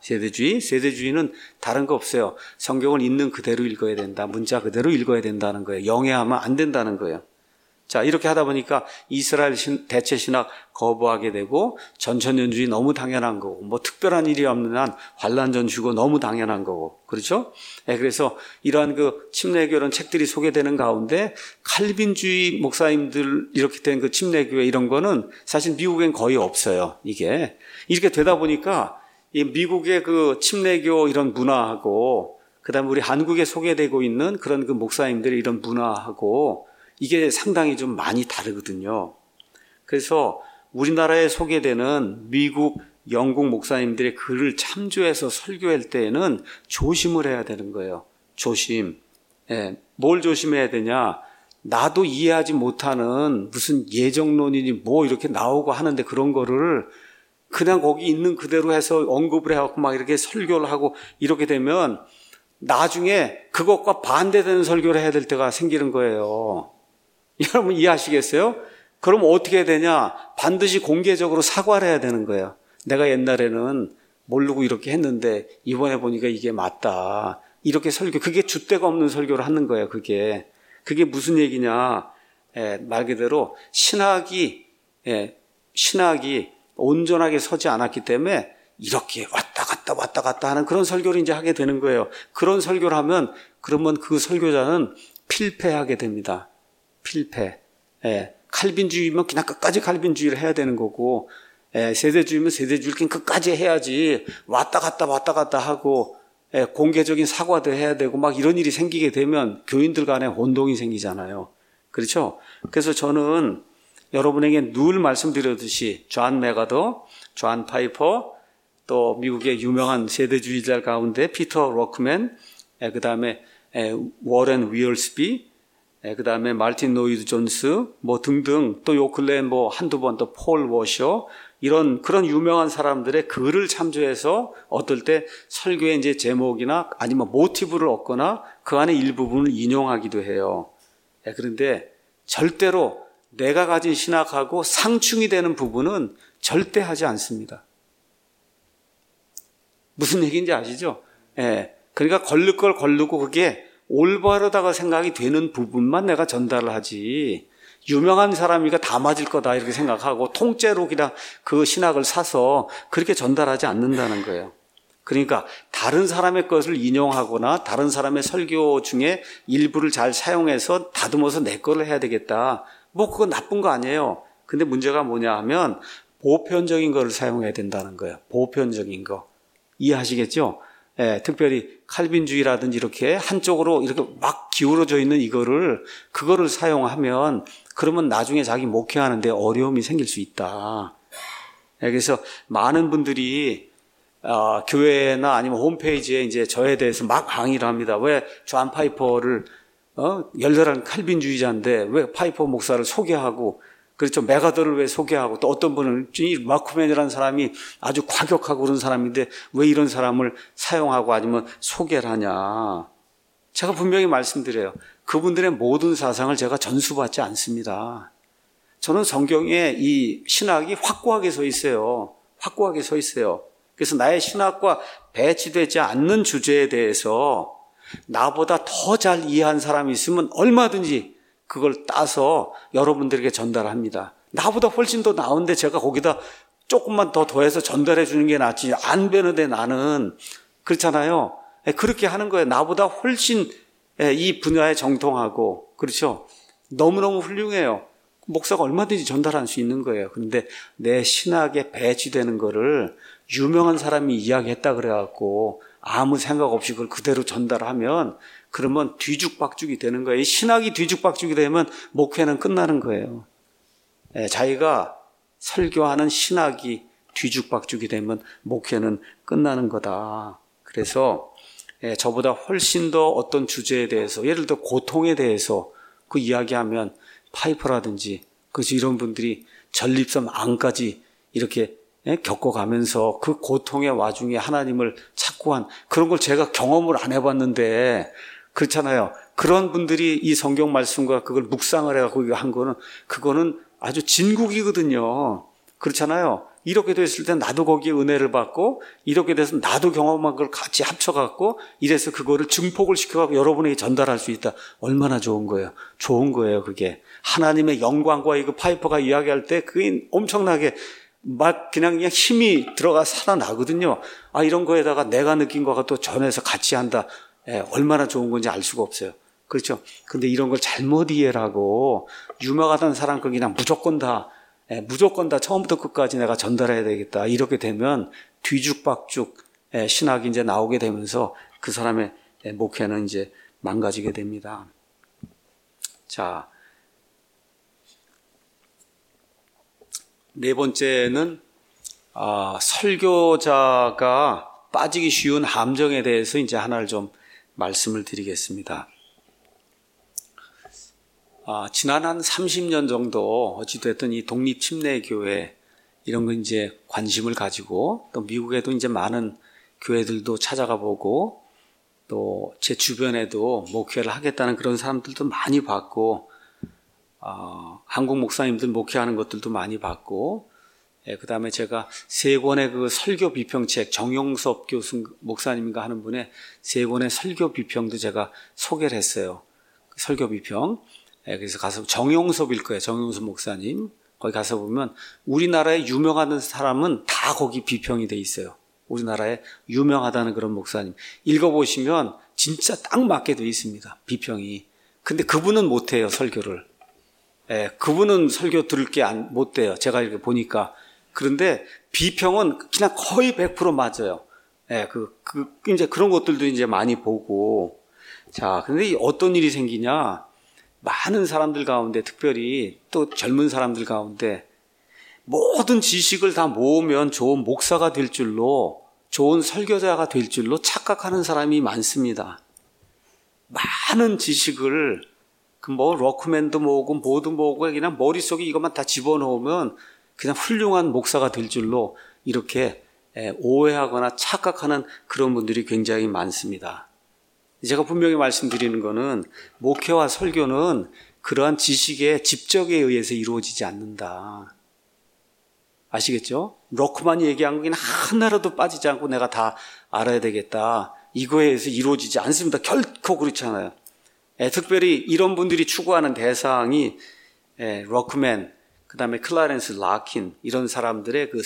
세대주의는 다른 거 없어요. 성경을 있는 그대로 읽어야 된다. 문자 그대로 읽어야 된다는 거예요. 영해하면 안 된다는 거예요. 자, 이렇게 하다 보니까 이스라엘 대체 신학 거부하게 되고 전천년주의 너무 당연한 거고 뭐 특별한 일이 없는 한 환란전주고 너무 당연한 거고 그렇죠? 그래서 이러한 그 침례교 이런 책들이 소개되는 가운데 칼빈주의 목사님들 이렇게 된 그 침례교회 이런 거는 사실 미국엔 거의 없어요. 이게 이렇게 되다 보니까 이 미국의 그 침례교 이런 문화하고 그다음에 우리 한국에 소개되고 있는 그런 그 목사님들의 이런 문화하고 이게 상당히 좀 많이 다르거든요. 그래서 우리나라에 소개되는 미국, 영국 목사님들의 글을 참조해서 설교할 때에는 조심을 해야 되는 거예요. 조심. 뭘 조심해야 되냐? 나도 이해하지 못하는 무슨 예정론이니 뭐 이렇게 나오고 하는데 그런 거를 그냥 거기 있는 그대로 해서 언급을 해갖고 막 이렇게 설교를 하고 이렇게 되면 나중에 그것과 반대되는 설교를 해야 될 때가 생기는 거예요. 여러분 이해하시겠어요? 그럼 어떻게 해야 되냐? 반드시 공개적으로 사과를 해야 되는 거예요. 내가 옛날에는 모르고 이렇게 했는데 이번에 보니까 이게 맞다. 이렇게 설교, 그게 줏대가 없는 설교를 하는 거예요. 그게 무슨 얘기냐? 말 그대로 신학이 온전하게 서지 않았기 때문에 이렇게 왔다 갔다 하는 그런 설교를 이제 하게 되는 거예요. 그런 설교를 하면 그러면 그 설교자는 필패하게 됩니다. 필패. 칼빈주의면 그냥 끝까지 칼빈주의를 해야 되는 거고, 세대주의면 세대주의를 그냥 끝까지 해야지, 왔다 갔다 하고, 공개적인 사과도 해야 되고, 막 이런 일이 생기게 되면 교인들 간에 혼동이 생기잖아요. 그렇죠? 그래서 저는 여러분에게 늘 말씀드렸듯이, 존 메가더, 존 파이퍼, 또 미국의 유명한 세대주의자 가운데 피터 로크맨, 그 다음에 워렌 위얼스비, 그 다음에 말틴 노이드 존스, 뭐 등등, 또 요 근래 뭐 한두 번 또 폴 워셔, 그런 유명한 사람들의 글을 참조해서 어떨 때 설교의 이제 제목이나 아니면 모티브를 얻거나 그 안에 일부분을 인용하기도 해요. 그런데 절대로 내가 가진 신학하고 상충이 되는 부분은 절대 하지 않습니다. 무슨 얘기인지 아시죠? 그러니까 걸릴 걸 걸르고 그게 올바르다고 생각이 되는 부분만 내가 전달을 하지, 유명한 사람이니까 다 맞을 거다 이렇게 생각하고 통째로 그냥 그 신학을 사서 그렇게 전달하지 않는다는 거예요. 그러니까 다른 사람의 것을 인용하거나 다른 사람의 설교 중에 일부를 잘 사용해서 다듬어서 내 거를 해야 되겠다. 뭐 그건 나쁜 거 아니에요. 근데 문제가 뭐냐 하면 보편적인 거를 사용해야 된다는 거예요. 보편적인 거. 이해하시겠죠? 특별히 칼빈주의라든지 이렇게 한쪽으로 이렇게 막 기울어져 있는 그거를 사용하면 그러면 나중에 자기 목회하는데 어려움이 생길 수 있다. 그래서 많은 분들이 교회나 아니면 홈페이지에 이제 저에 대해서 막 항의를 합니다. 왜 존 파이퍼를 열렬한 칼빈주의자인데 왜 파이퍼 목사를 소개하고, 그렇죠, 메가더를 왜 소개하고, 또 어떤 분은 이 마크맨이라는 사람이 아주 과격하고 그런 사람인데 왜 이런 사람을 사용하고 아니면 소개를 하냐. 제가 분명히 말씀드려요. 그분들의 모든 사상을 제가 전수받지 않습니다. 저는 성경에 이 신학이 확고하게 서 있어요. 확고하게 서 있어요. 그래서 나의 신학과 배치되지 않는 주제에 대해서 나보다 더 잘 이해한 사람이 있으면 얼마든지 그걸 따서 여러분들에게 전달합니다. 나보다 훨씬 더 나은데 제가 거기다 조금만 더 더해서 전달해 주는 게 낫지, 안 되는데 나는, 그렇잖아요. 그렇게 하는 거예요. 나보다 훨씬 이 분야에 정통하고, 그렇죠, 너무너무 훌륭해요. 목사가 얼마든지 전달할 수 있는 거예요. 그런데 내 신학에 배치되는 거를 유명한 사람이 이야기했다 그래갖고 아무 생각 없이 그걸 그대로 전달하면 그러면 뒤죽박죽이 되는 거예요. 신학이 뒤죽박죽이 되면 목회는 끝나는 거예요. 자기가 설교하는 신학이 뒤죽박죽이 되면 목회는 끝나는 거다. 그래서 저보다 훨씬 더 어떤 주제에 대해서, 예를 들어 고통에 대해서 그 이야기하면 파이퍼라든지 그래서 이런 분들이 전립선 암까지 이렇게 겪어가면서 그 고통의 와중에 하나님을 찾고 한 그런 걸 제가 경험을 안 해봤는데, 그렇잖아요. 그런 분들이 이 성경 말씀과 그걸 묵상을 해갖고 한 거는, 그거는 아주 진국이거든요. 그렇잖아요. 이렇게 됐을 때 나도 거기에 은혜를 받고, 이렇게 돼서 나도 경험한 걸 같이 합쳐갖고 이래서 그거를 증폭을 시켜갖고 여러분에게 전달할 수 있다. 얼마나 좋은 거예요. 좋은 거예요. 그게 하나님의 영광과 이거 파이퍼가 이야기할 때 그게 엄청나게 막 그냥 힘이 들어가 살아나거든요. 이런 거에다가 내가 느낀 거가 또 전해서 같이 한다. 얼마나 좋은 건지 알 수가 없어요. 그렇죠? 근데 이런 걸 잘못 이해를 하고 유명하다는 사람 거 그냥 무조건 다 처음부터 끝까지 내가 전달해야 되겠다. 이렇게 되면 뒤죽박죽 신학이 이제 나오게 되면서 그 사람의 목회는 이제 망가지게 됩니다. 자, 네 번째는 설교자가 빠지기 쉬운 함정에 대해서 이제 하나를 좀 말씀을 드리겠습니다. 지난 한 30년 정도 어찌됐든 이 독립침례교회 이런 거 이제 관심을 가지고, 또 미국에도 이제 많은 교회들도 찾아가 보고, 또 제 주변에도 목회를 하겠다는 그런 사람들도 많이 봤고, 한국 목사님들 목회하는 것들도 많이 봤고, 그 다음에 제가 세 권의 그 설교 비평책, 정용섭 교수 목사님인가 하는 분의 세 권의 설교 비평도 제가 소개를 했어요. 설교 비평. 그래서 가서 정용섭일 거예요. 정용섭 목사님. 거기 가서 보면 우리나라에 유명한 사람은 다 거기 비평이 돼 있어요. 우리나라에 유명하다는 그런 목사님. 읽어보시면 진짜 딱 맞게 돼 있습니다. 비평이. 근데 그분은 못해요, 설교를. 그분은 설교 들을 게 못 돼요. 제가 이렇게 보니까. 그런데 비평은 그냥 거의 100% 맞아요. 이제 그런 것들도 이제 많이 보고. 자, 근데 어떤 일이 생기냐. 많은 사람들 가운데, 특별히 또 젊은 사람들 가운데 모든 지식을 다 모으면 좋은 목사가 될 줄로, 좋은 설교자가 될 줄로 착각하는 사람이 많습니다. 많은 지식을 그 뭐 워크맨도 모으고 뭐도 모으고 그냥 머릿속에 이것만 다 집어넣으면 그냥 훌륭한 목사가 될 줄로 이렇게 오해하거나 착각하는 그런 분들이 굉장히 많습니다. 제가 분명히 말씀드리는 거는 목회와 설교는 그러한 지식의 집적에 의해서 이루어지지 않는다. 아시겠죠? 로크만이 얘기한 거 그냥 하나라도 빠지지 않고 내가 다 알아야 되겠다. 이거에 의해서 이루어지지 않습니다. 결코 그렇지 않아요. 특별히 이런 분들이 추구하는 대상이 로크맨, 그 다음에 클라렌스 라킨 이런 사람들의 그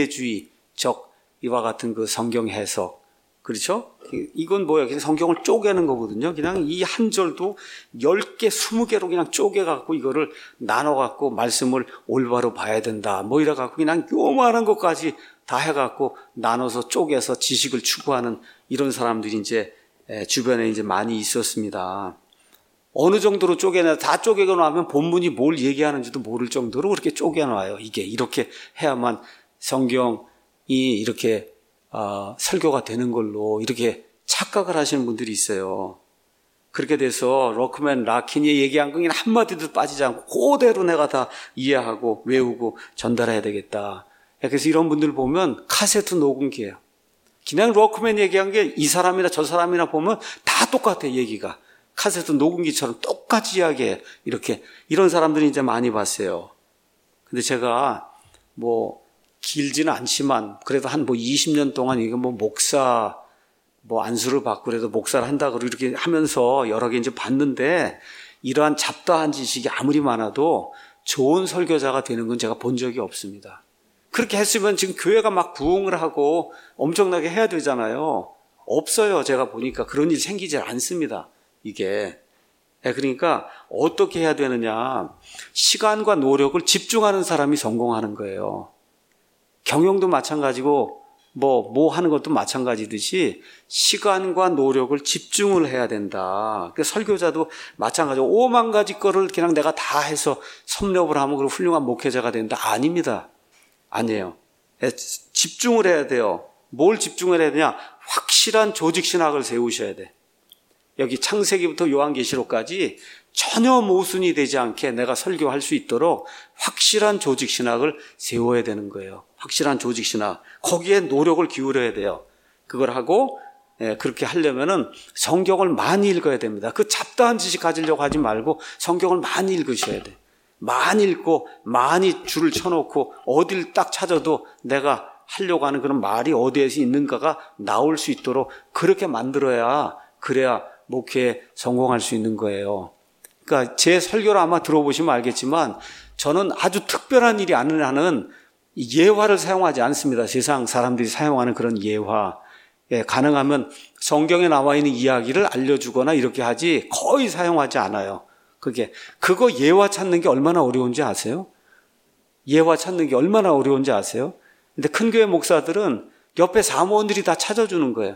세대주의적 이와 같은 그 성경 해석, 그렇죠? 이건 뭐야? 그냥 성경을 쪼개는 거거든요. 그냥 이 한 절도 10개, 20개로 그냥 쪼개갖고 이거를 나눠갖고 말씀을 올바로 봐야 된다. 뭐 이래갖고 그냥 요만한 것까지 다 해갖고 나눠서 쪼개서 지식을 추구하는 이런 사람들이 이제 주변에 이제 많이 있었습니다. 어느 정도로 쪼개냐, 다 쪼개고 나면 본문이 뭘 얘기하는지도 모를 정도로 그렇게 쪼개놔요. 이게 이렇게 해야만 성경이 이렇게 설교가 되는 걸로 이렇게 착각을 하시는 분들이 있어요. 그렇게 돼서 로크맨 라킨이 얘기한 거 그냥 한마디도 빠지지 않고 그대로 내가 다 이해하고 외우고 전달해야 되겠다. 그래서 이런 분들 보면 카세트 녹음기예요. 그냥 로크맨 얘기한 게 이 사람이나 저 사람이나 보면 다 똑같아, 얘기가. 카세트 녹음기처럼 똑같이 이야기해요. 이렇게. 이런 사람들이 이제 많이 봤어요. 근데 제가 뭐 길지는 않지만 그래도 한 20년 동안 이거 목사 안수를 받고 그래도 목사를 한다고 이렇게 하면서 여러 개 이제 봤는데 이러한 잡다한 지식이 아무리 많아도 좋은 설교자가 되는 건 제가 본 적이 없습니다. 그렇게 했으면 지금 교회가 막 부흥을 하고 엄청나게 해야 되잖아요. 없어요. 제가 보니까 그런 일이 생기지 않습니다. 이게. 그러니까 어떻게 해야 되느냐. 시간과 노력을 집중하는 사람이 성공하는 거예요. 경영도 마찬가지고 뭐 하는 것도 마찬가지듯이 시간과 노력을 집중을 해야 된다. 그러니까 설교자도 마찬가지고 5만 가지 거를 그냥 내가 다 해서 섭렵을 하면 그리고 훌륭한 목회자가 된다. 아닙니다. 아니에요. 집중을 해야 돼요. 뭘 집중을 해야 되냐? 확실한 조직신학을 세우셔야 돼. 여기 창세기부터 요한계시록까지 전혀 모순이 되지 않게 내가 설교할 수 있도록 확실한 조직신학을 세워야 되는 거예요. 확실한 조직신학. 거기에 노력을 기울여야 돼요. 그걸 하고 그렇게 하려면은 성경을 많이 읽어야 됩니다. 그 잡다한 지식 가지려고 하지 말고 성경을 많이 읽으셔야 돼. 많이 읽고 많이 줄을 쳐놓고 어딜 딱 찾아도 내가 하려고 하는 그런 말이 어디에서 있는가가 나올 수 있도록 그렇게 만들어야 그래야 목회에 성공할 수 있는 거예요. 그러니까 제 설교를 아마 들어보시면 알겠지만 저는 아주 특별한 일이 아니라는 예화를 사용하지 않습니다. 세상 사람들이 사용하는 그런 예화. 가능하면 성경에 나와 있는 이야기를 알려주거나 이렇게 하지 거의 사용하지 않아요. 그거 예화 찾는 게 얼마나 어려운지 아세요? 예화 찾는 게 얼마나 어려운지 아세요? 근데 큰 교회 목사들은 옆에 사모원들이 다 찾아주는 거예요.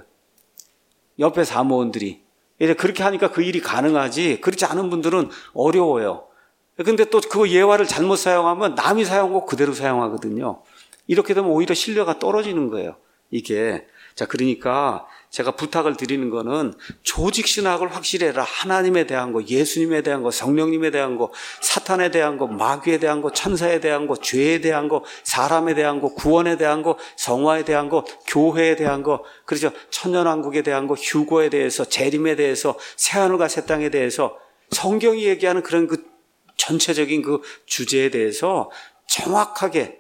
옆에 사모원들이. 그렇게 하니까 그 일이 가능하지 그렇지 않은 분들은 어려워요. 근데 또 그 예화를 잘못 사용하면 남이 사용한 거 그대로 사용하거든요. 이렇게 되면 오히려 신뢰가 떨어지는 거예요. 이게. 자, 그러니까 제가 부탁을 드리는 거는 조직신학을 확실히 해라. 하나님에 대한 거, 예수님에 대한 거, 성령님에 대한 거, 사탄에 대한 거, 마귀에 대한 거, 천사에 대한 거, 죄에 대한 거, 사람에 대한 거, 구원에 대한 거, 성화에 대한 거, 교회에 대한 거, 그렇죠. 천년왕국에 대한 거, 휴거에 대해서, 재림에 대해서, 새하늘과 새 땅에 대해서 성경이 얘기하는 그런 그 전체적인 그 주제에 대해서 정확하게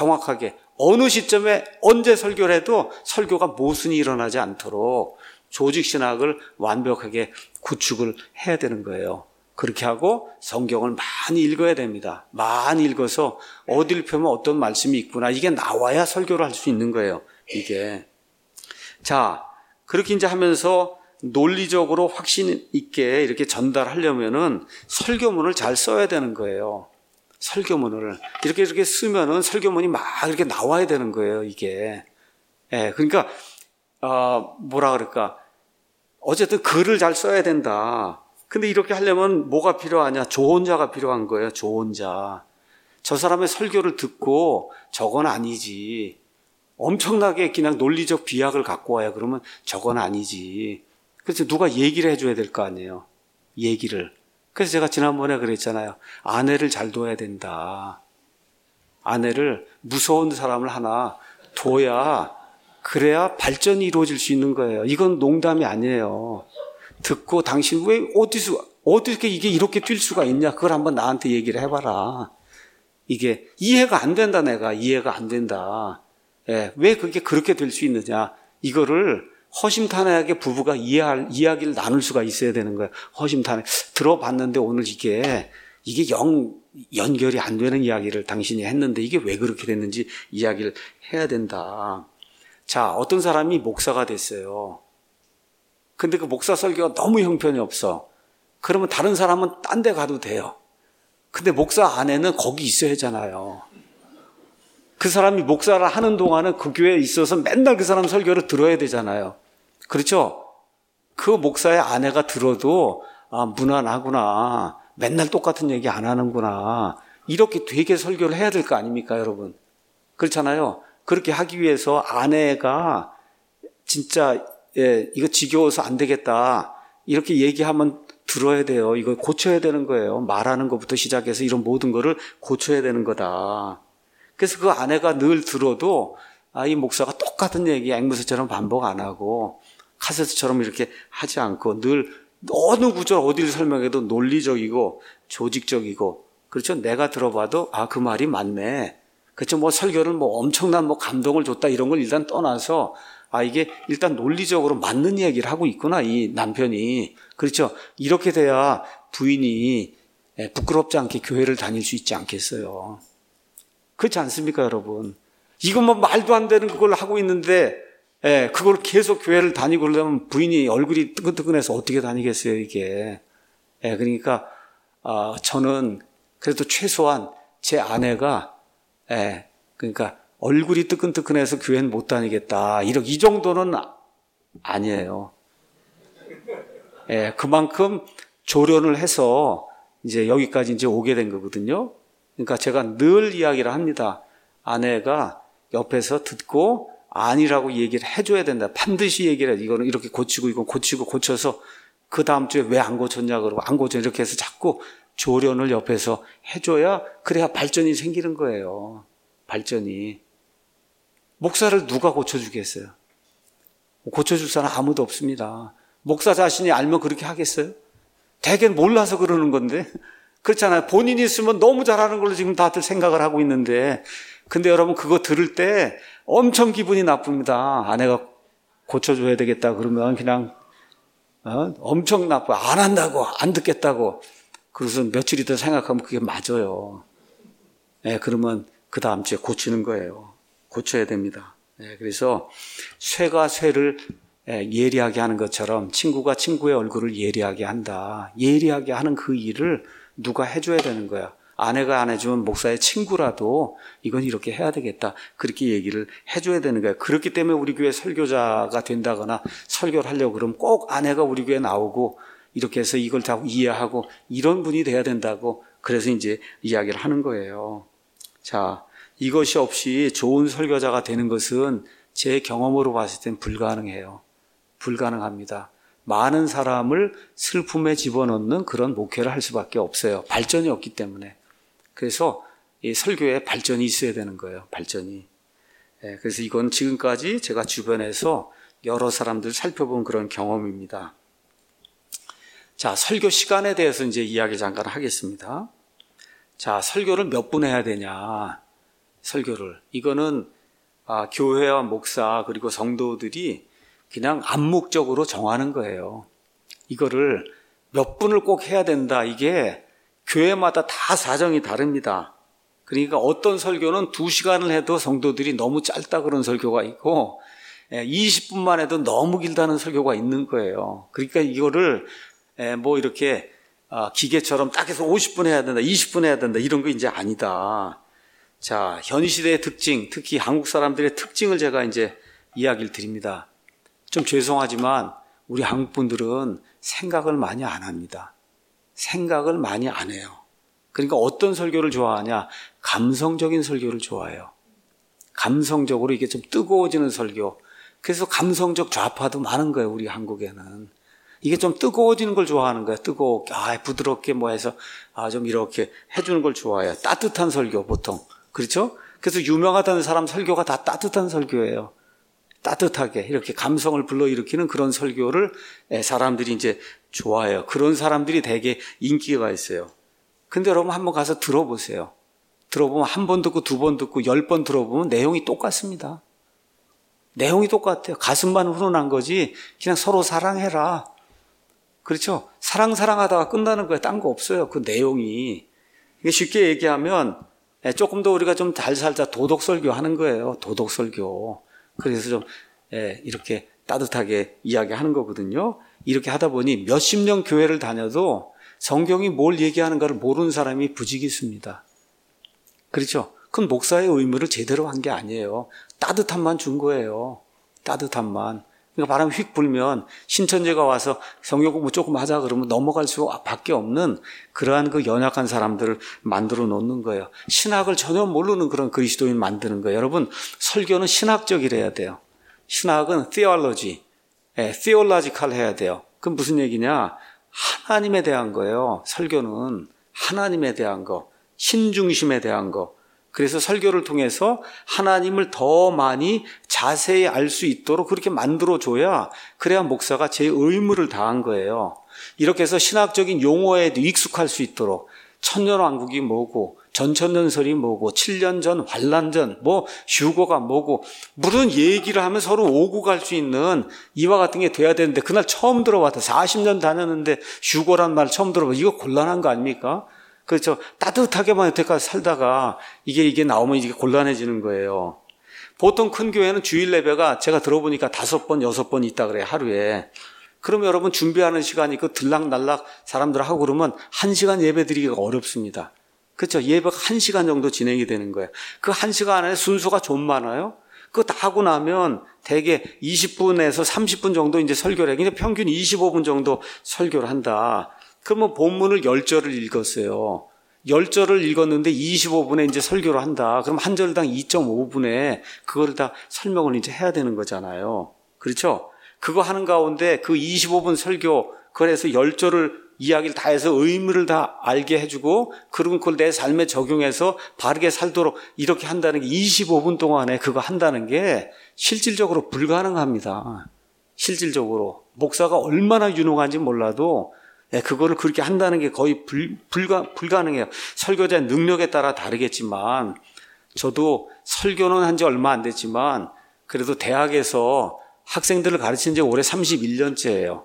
어느 시점에 언제 설교를 해도 설교가 모순이 일어나지 않도록 조직신학을 완벽하게 구축을 해야 되는 거예요. 그렇게 하고 성경을 많이 읽어야 됩니다. 많이 읽어서 어딜 펴면 어떤 말씀이 있구나. 이게 나와야 설교를 할 수 있는 거예요. 이게. 자, 그렇게 이제 하면서 논리적으로 확신 있게 이렇게 전달하려면은 설교문을 잘 써야 되는 거예요. 설교문을 이렇게 쓰면은 설교문이 막 이렇게 나와야 되는 거예요. 이게. 그러니까 뭐라 그럴까? 어쨌든 글을 잘 써야 된다. 근데 이렇게 하려면 뭐가 필요하냐? 조언자가 필요한 거예요. 조언자. 저 사람의 설교를 듣고 저건 아니지. 엄청나게 그냥 논리적 비약을 갖고 와요. 그러면 저건 아니지. 그래서 누가 얘기를 해줘야 될 거 아니에요. 얘기를. 그래서 제가 지난번에 그랬잖아요. 아내를 잘 둬야 된다. 아내를 무서운 사람을 하나 둬야 그래야 발전이 이루어질 수 있는 거예요. 이건 농담이 아니에요. 듣고 당신 왜 어떻게 이게 이렇게 뛸 수가 있냐? 그걸 한번 나한테 얘기를 해봐라. 이게 이해가 안 된다. 내가 이해가 안 된다. 예, 왜 그게 그렇게 될 수 있느냐? 이거를 허심탄회하게 부부가 이야기를 나눌 수가 있어야 되는 거예요. 허심탄회 들어봤는데 오늘 이게 연결이 안 되는 이야기를 당신이 했는데 이게 왜 그렇게 됐는지 이야기를 해야 된다. 자, 어떤 사람이 목사가 됐어요. 근데 그 목사 설교가 너무 형편이 없어. 그러면 다른 사람은 딴 데 가도 돼요. 근데 목사 아내는 거기 있어야 하잖아요. 그 사람이 목사를 하는 동안은 그 교회에 있어서 맨날 그 사람 설교를 들어야 되잖아요. 그렇죠? 그 목사의 아내가 들어도 무난하구나. 맨날 똑같은 얘기 안 하는구나. 이렇게 되게 설교를 해야 될 거 아닙니까, 여러분? 그렇잖아요. 그렇게 하기 위해서 아내가 진짜 이거 지겨워서 안 되겠다. 이렇게 얘기하면 들어야 돼요. 이거 고쳐야 되는 거예요. 말하는 것부터 시작해서 이런 모든 거를 고쳐야 되는 거다. 그래서 그 아내가 늘 들어도 이 목사가 똑같은 얘기 앵무새처럼 반복 안 하고 카세트처럼 이렇게 하지 않고 늘 어느 구절 어디를 설명해도 논리적이고 조직적이고 그렇죠. 내가 들어봐도 그 말이 맞네. 그렇죠. 뭐 설교를 엄청난 감동을 줬다 이런 걸 일단 떠나서 이게 일단 논리적으로 맞는 얘기를 하고 있구나 이 남편이. 그렇죠. 이렇게 돼야 부인이 부끄럽지 않게 교회를 다닐 수 있지 않겠어요. 그렇지 않습니까, 여러분? 이거 말도 안 되는 그걸 하고 있는데, 그걸 계속 교회를 다니고 그러려면 부인이 얼굴이 뜨끈뜨끈해서 어떻게 다니겠어요, 이게. 그러니까, 저는 그래도 최소한 제 아내가, 그러니까 얼굴이 뜨끈뜨끈해서 교회는 못 다니겠다. 이 정도는 아니에요. 그만큼 조련을 해서 이제 여기까지 이제 오게 된 거거든요. 그러니까 제가 늘 이야기를 합니다. 아내가 옆에서 듣고 아니라고 얘기를 해줘야 된다. 반드시 얘기를 해요. 이거는 이렇게 고치고 이건 고치고 고쳐서 그 다음 주에 왜 안 고쳤냐 그러고 안 고쳐 이렇게 해서 자꾸 조련을 옆에서 해줘야 그래야 발전이 생기는 거예요. 발전이. 목사를 누가 고쳐주겠어요? 고쳐줄 사람 아무도 없습니다. 목사 자신이 알면 그렇게 하겠어요? 대개 몰라서 그러는 건데. 그렇잖아요. 본인이 있으면 너무 잘하는 걸로 지금 다들 생각을 하고 있는데 근데 여러분 그거 들을 때 엄청 기분이 나쁩니다. 아내가 고쳐줘야 되겠다 그러면 그냥 엄청 나빠. 안 한다고 안 듣겠다고 그래서 며칠 있다 생각하면 그게 맞아요. 그러면 그 다음 주에 고치는 거예요. 고쳐야 됩니다. 그래서 쇠가 쇠를 예리하게 하는 것처럼 친구가 친구의 얼굴을 예리하게 한다. 예리하게 하는 그 일을 누가 해줘야 되는 거야. 아내가 안 해주면 목사의 친구라도 이건 이렇게 해야 되겠다. 그렇게 얘기를 해줘야 되는 거야. 그렇기 때문에 우리 교회 설교자가 된다거나 설교를 하려고 그러면 꼭 아내가 우리 교회에 나오고 이렇게 해서 이걸 다 이해하고 이런 분이 돼야 된다고 그래서 이제 이야기를 하는 거예요. 자, 이것이 없이 좋은 설교자가 되는 것은 제 경험으로 봤을 땐 불가능해요. 불가능합니다. 많은 사람을 슬픔에 집어넣는 그런 목회를 할 수밖에 없어요. 발전이 없기 때문에. 그래서 이 설교에 발전이 있어야 되는 거예요. 발전이. 그래서 이건 지금까지 제가 주변에서 여러 사람들 살펴본 그런 경험입니다. 자, 설교 시간에 대해서 이제 이야기 잠깐 하겠습니다. 자, 설교를 몇 분 해야 되냐. 설교를. 이거는 교회와 목사 그리고 성도들이 그냥 암묵적으로 정하는 거예요. 이거를 몇 분을 꼭 해야 된다. 이게 교회마다 다 사정이 다릅니다. 그러니까 어떤 설교는 2시간을 해도 성도들이 너무 짧다 그런 설교가 있고 20분만 해도 너무 길다는 설교가 있는 거예요. 그러니까 이거를 이렇게 기계처럼 딱 해서 50분 해야 된다, 20분 해야 된다 이런 거 이제 아니다. 자, 현 시대의 특징, 특히 한국 사람들의 특징을 제가 이제 이야기를 드립니다. 좀 죄송하지만 우리 한국 분들은 생각을 많이 안 합니다. 생각을 많이 안 해요. 그러니까 어떤 설교를 좋아하냐? 감성적인 설교를 좋아해요. 감성적으로 이게 좀 뜨거워지는 설교. 그래서 감성적 좌파도 많은 거예요, 우리 한국에는. 이게 좀 뜨거워지는 걸 좋아하는 거예요. 뜨겁게, 부드럽게 뭐 해서, 좀 이렇게 해주는 걸 좋아해요. 따뜻한 설교, 보통. 그렇죠? 그래서 유명하다는 사람 설교가 다 따뜻한 설교예요. 따뜻하게, 이렇게 감성을 불러일으키는 그런 설교를 사람들이 이제 좋아해요. 그런 사람들이 되게 인기가 있어요. 근데 여러분 한번 가서 들어보세요. 들어보면 한 번 듣고 두 번 듣고 10번 들어보면 내용이 똑같습니다. 내용이 똑같아요. 가슴만 훈훈한 거지 그냥 서로 사랑해라. 그렇죠? 사랑하다가 끝나는 거예요. 딴 거 없어요. 그 내용이. 쉽게 얘기하면 조금 더 우리가 좀 잘 살자 도덕설교 하는 거예요. 도덕설교. 그래서 좀 이렇게 따뜻하게 이야기하는 거거든요. 이렇게 하다 보니 몇십 년 교회를 다녀도 성경이 뭘 얘기하는가를 모르는 사람이 부지기수입니다. 그렇죠? 그건 목사의 의무를 제대로 한 게 아니에요. 따뜻함만 준 거예요. 따뜻함만. 그러니까 바람이 휙 불면 신천지가 와서 성경 공부 조금 하자 그러면 넘어갈 수밖에 없는 그러한 그 연약한 사람들을 만들어 놓는 거예요. 신학을 전혀 모르는 그런 그리스도인 만드는 거예요. 여러분, 설교는 신학적이래야 돼요. 신학은 theology, theological 해야 돼요. 그건 무슨 얘기냐? 하나님에 대한 거예요. 설교는 하나님에 대한 거, 신중심에 대한 거. 그래서 설교를 통해서 하나님을 더 많이 자세히 알 수 있도록 그렇게 만들어줘야 그래야 목사가 제 의무를 다한 거예요. 이렇게 해서 신학적인 용어에도 익숙할 수 있도록 천년왕국이 뭐고 전천년설이 뭐고 7년 전 환란전 뭐 휴거가 뭐고 무슨 얘기를 하면 서로 오고 갈 수 있는 이와 같은 게 돼야 되는데 그날 처음 들어봤다. 40년 다녔는데 휴거란 말 처음 들어봐. 이거 곤란한 거 아닙니까? 그렇죠. 따뜻하게만 여태까지 살다가 이게 나오면 이게 곤란해지는 거예요. 보통 큰 교회는 주일 예배가 제가 들어보니까 5번, 6번 있다 그래요. 하루에. 그러면 여러분 준비하는 시간이 있고 들락날락 사람들 하고 그러면 1시간 예배 드리기가 어렵습니다. 그렇죠. 예배가 1시간 정도 진행이 되는 거예요. 그 1시간 안에 순서가 좀 많아요. 그거 다 하고 나면 대개 20분에서 30분 정도 이제 설교를 해. 그냥 평균 25분 정도 설교를 한다. 그러면 본문을 10절을 읽었어요. 10절을 읽었는데 25분에 이제 설교를 한다. 그럼 한 절당 2.5분에 그거를 다 설명을 이제 해야 되는 거잖아요. 그렇죠? 그거 하는 가운데 그 25분 설교, 그래서 10절을 이야기를 다 해서 의미를 다 알게 해주고, 그리고 그걸 내 삶에 적용해서 바르게 살도록 이렇게 한다는 게 25분 동안에 그거 한다는 게 실질적으로 불가능합니다. 실질적으로. 목사가 얼마나 유능한지 몰라도 그거를 그렇게 한다는 게 거의 불가능해요. 설교자의 능력에 따라 다르겠지만, 저도 설교는 한 지 얼마 안 됐지만, 그래도 대학에서 학생들을 가르친 지 올해 31년째예요.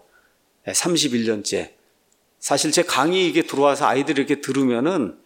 31년째. 사실 제 강의 이게 들어와서 아이들이 이렇게 들으면은,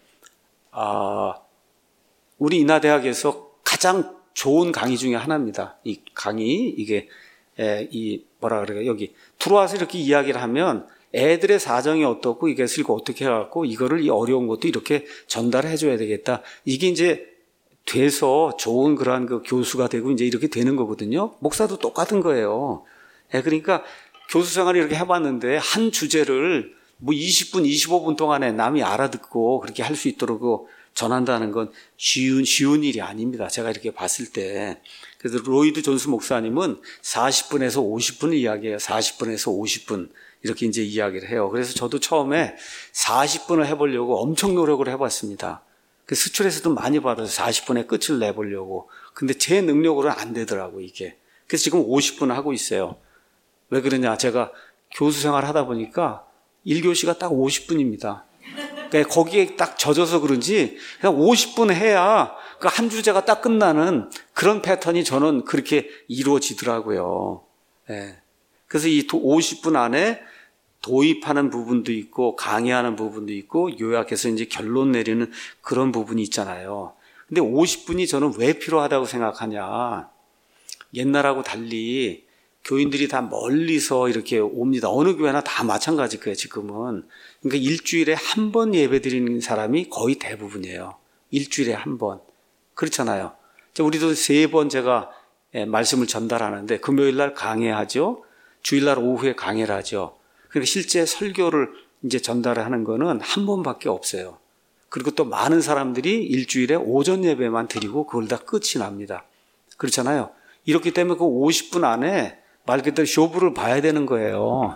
우리 인하대학에서 가장 좋은 강의 중에 하나입니다. 이 강의, 이게, 뭐라 그래요. 여기 들어와서 이렇게 이야기를 하면, 애들의 사정이 어떻고 이것을 어떻게 해갖고 이거를 이 어려운 것도 이렇게 전달해 줘야 되겠다. 이게 이제 돼서 좋은 그러한 그 교수가 되고 이제 이렇게 되는 거거든요. 목사도 똑같은 거예요. 그러니까 교수 생활을 이렇게 해봤는데 한 주제를 뭐 20분, 25분 동안에 남이 알아듣고 그렇게 할 수 있도록 전한다는 건 쉬운 일이 아닙니다. 제가 이렇게 봤을 때. 그래서 로이드 존스 목사님은 40분에서 50분을 이야기해요. 40분에서 50분. 이렇게 이제 이야기를 해요. 그래서 저도 처음에 40분을 해보려고 엄청 노력을 해봤습니다. 그 스트레스도 많이 받아서 40분에 끝을 내보려고. 근데 제 능력으로는 안 되더라고, 이게. 그래서 지금 50분을 하고 있어요. 왜 그러냐. 제가 교수 생활 하다 보니까 1교시가 딱 50분입니다. 그러니까 거기에 딱 젖어서 그런지 그냥 50분 해야 그 한 주제가 딱 끝나는 그런 패턴이 저는 그렇게 이루어지더라고요. 그래서 이 50분 안에 도입하는 부분도 있고 강의하는 부분도 있고 요약해서 이제 결론 내리는 그런 부분이 있잖아요. 근데 50분이 저는 왜 필요하다고 생각하냐. 옛날하고 달리 교인들이 다 멀리서 이렇게 옵니다. 어느 교회나 다 마찬가지일 거예요, 지금은. 그러니까 일주일에 한 번 예배 드리는 사람이 거의 대부분이에요. 일주일에 한 번. 그렇잖아요. 우리도 3번 제가 말씀을 전달하는데 금요일 날 강해하죠. 주일날 오후에 강해를 하죠. 그러니까 실제 설교를 이제 전달을 하는 거는 한 번밖에 없어요. 그리고 또 많은 사람들이 일주일에 오전 예배만 드리고 그걸 다 끝이 납니다. 그렇잖아요. 이렇기 때문에 그 50분 안에 말 그대로 쇼부를 봐야 되는 거예요.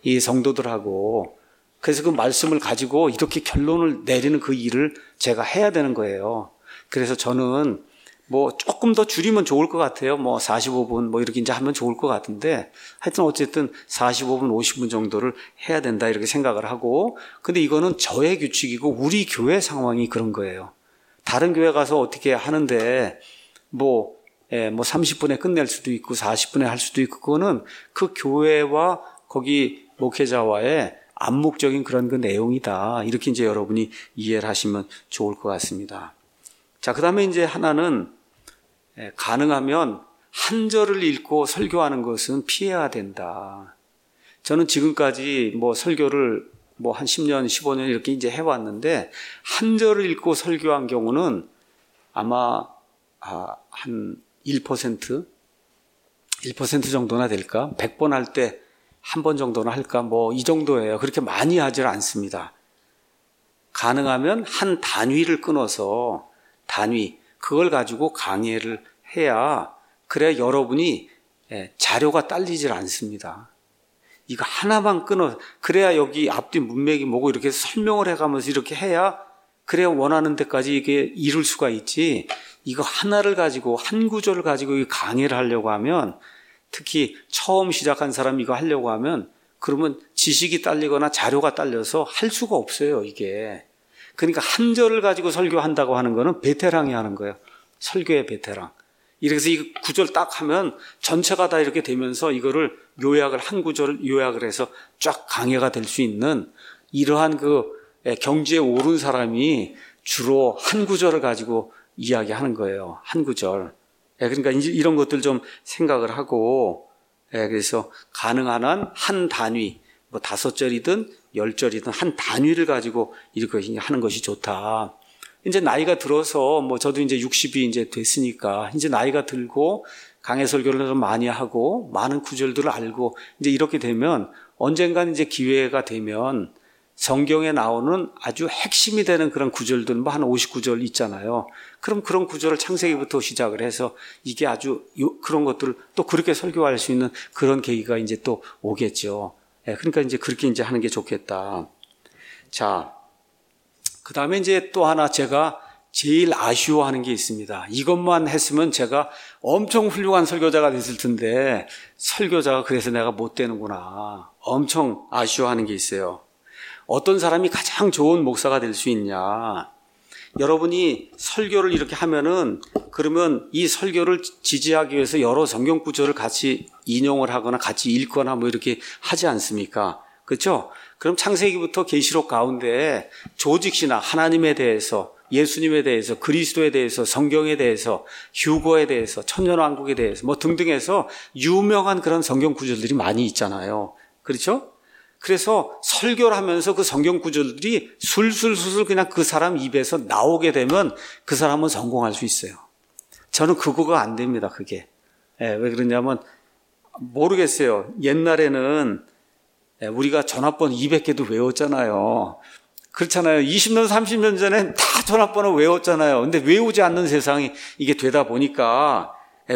이 성도들하고. 그래서 그 말씀을 가지고 이렇게 결론을 내리는 그 일을 제가 해야 되는 거예요. 그래서 저는 뭐 조금 더 줄이면 좋을 것 같아요. 뭐 45분 뭐 이렇게 이제 하면 좋을 것 같은데 하여튼 어쨌든 45분, 50분 정도를 해야 된다 이렇게 생각을 하고, 근데 이거는 저의 규칙이고 우리 교회 상황이 그런 거예요. 다른 교회 가서 어떻게 하는데 뭐 30분에 끝낼 수도 있고 40분에 할 수도 있고, 그거는 그 교회와 거기 목회자와의 암묵적인 그런 그 내용이다. 이렇게 이제 여러분이 이해를 하시면 좋을 것 같습니다. 자, 그 다음에 이제 하나는 가능하면 한 절을 읽고 설교하는 것은 피해야 된다. 저는 지금까지 뭐 설교를 뭐 한 10년, 15년 이렇게 이제 해왔는데 한 절을 읽고 설교한 경우는 아마 한 1% 정도나 될까? 100번 할 때 한 번 정도나 할까? 뭐 이 정도예요. 그렇게 많이 하질 않습니다. 가능하면 한 단위를 끊어서 그걸 가지고 강의를 해야, 그래야 여러분이 자료가 딸리질 않습니다. 이거 하나만 그래야 여기 앞뒤 문맥이 뭐고 이렇게 설명을 해가면서 이렇게 해야, 그래야 원하는 데까지 이게 이룰 수가 있지. 이거 하나를 가지고, 한 구절을 가지고 강의를 하려고 하면, 특히 처음 시작한 사람이 이거 하려고 하면, 그러면 지식이 딸리거나 자료가 딸려서 할 수가 없어요, 이게. 그러니까 한 절을 가지고 설교한다고 하는 거는 베테랑이 하는 거예요. 설교의 베테랑. 이래서 이 구절 딱 하면 전체가 다 이렇게 되면서 이거를 한 구절을 요약을 해서 쫙 강해가 될 수 있는 이러한 그 경지에 오른 사람이 주로 한 구절을 가지고 이야기하는 거예요. 한 구절. 그러니까 이제 이런 것들 좀 생각을 하고, 그래서 가능한 한 한 단위, 뭐 5절이든 10절이든 한 단위를 가지고 이렇게 하는 것이 좋다. 이제 나이가 들어서 뭐 저도 이제 60이 이제 됐으니까 이제 나이가 들고 강해 설교를 좀 많이 하고 많은 구절들을 알고 이제 이렇게 되면 언젠간 이제 기회가 되면 성경에 나오는 아주 핵심이 되는 그런 구절들, 뭐 한 59절 있잖아요. 그럼 그런 구절을 창세기부터 시작을 해서 이게 아주 그런 것들을 또 그렇게 설교할 수 있는 그런 계기가 이제 또 오겠죠. 그러니까 이제 그렇게 이제 하는 게 좋겠다. 자, 그 다음에 이제 또 하나 제가 제일 아쉬워하는 게 있습니다. 이것만 했으면 제가 엄청 훌륭한 설교자가 됐을 텐데 설교자가 그래서 내가 못 되는구나. 엄청 아쉬워하는 게 있어요. 어떤 사람이 가장 좋은 목사가 될 수 있냐. 여러분이 설교를 이렇게 하면은 그러면 이 설교를 지지하기 위해서 여러 성경 구절을 같이 인용을 하거나 같이 읽거나 뭐 이렇게 하지 않습니까? 그렇죠? 그럼 창세기부터 계시록 가운데 조직시나 하나님에 대해서, 예수님에 대해서, 그리스도에 대해서, 성경에 대해서, 휴거에 대해서, 천년왕국에 대해서 뭐 등등 해서 유명한 그런 성경 구절들이 많이 있잖아요. 그렇죠? 그래서 설교를 하면서 그 성경 구절들이 술술술 그냥 그 사람 입에서 나오게 되면 그 사람은 성공할 수 있어요. 저는 그거가 안 됩니다, 그게. 왜 그러냐면 모르겠어요. 옛날에는 우리가 전화번호 200개도 외웠잖아요. 그렇잖아요. 20년, 30년 전엔 다 전화번호 외웠잖아요. 근데 외우지 않는 세상이 이게 되다 보니까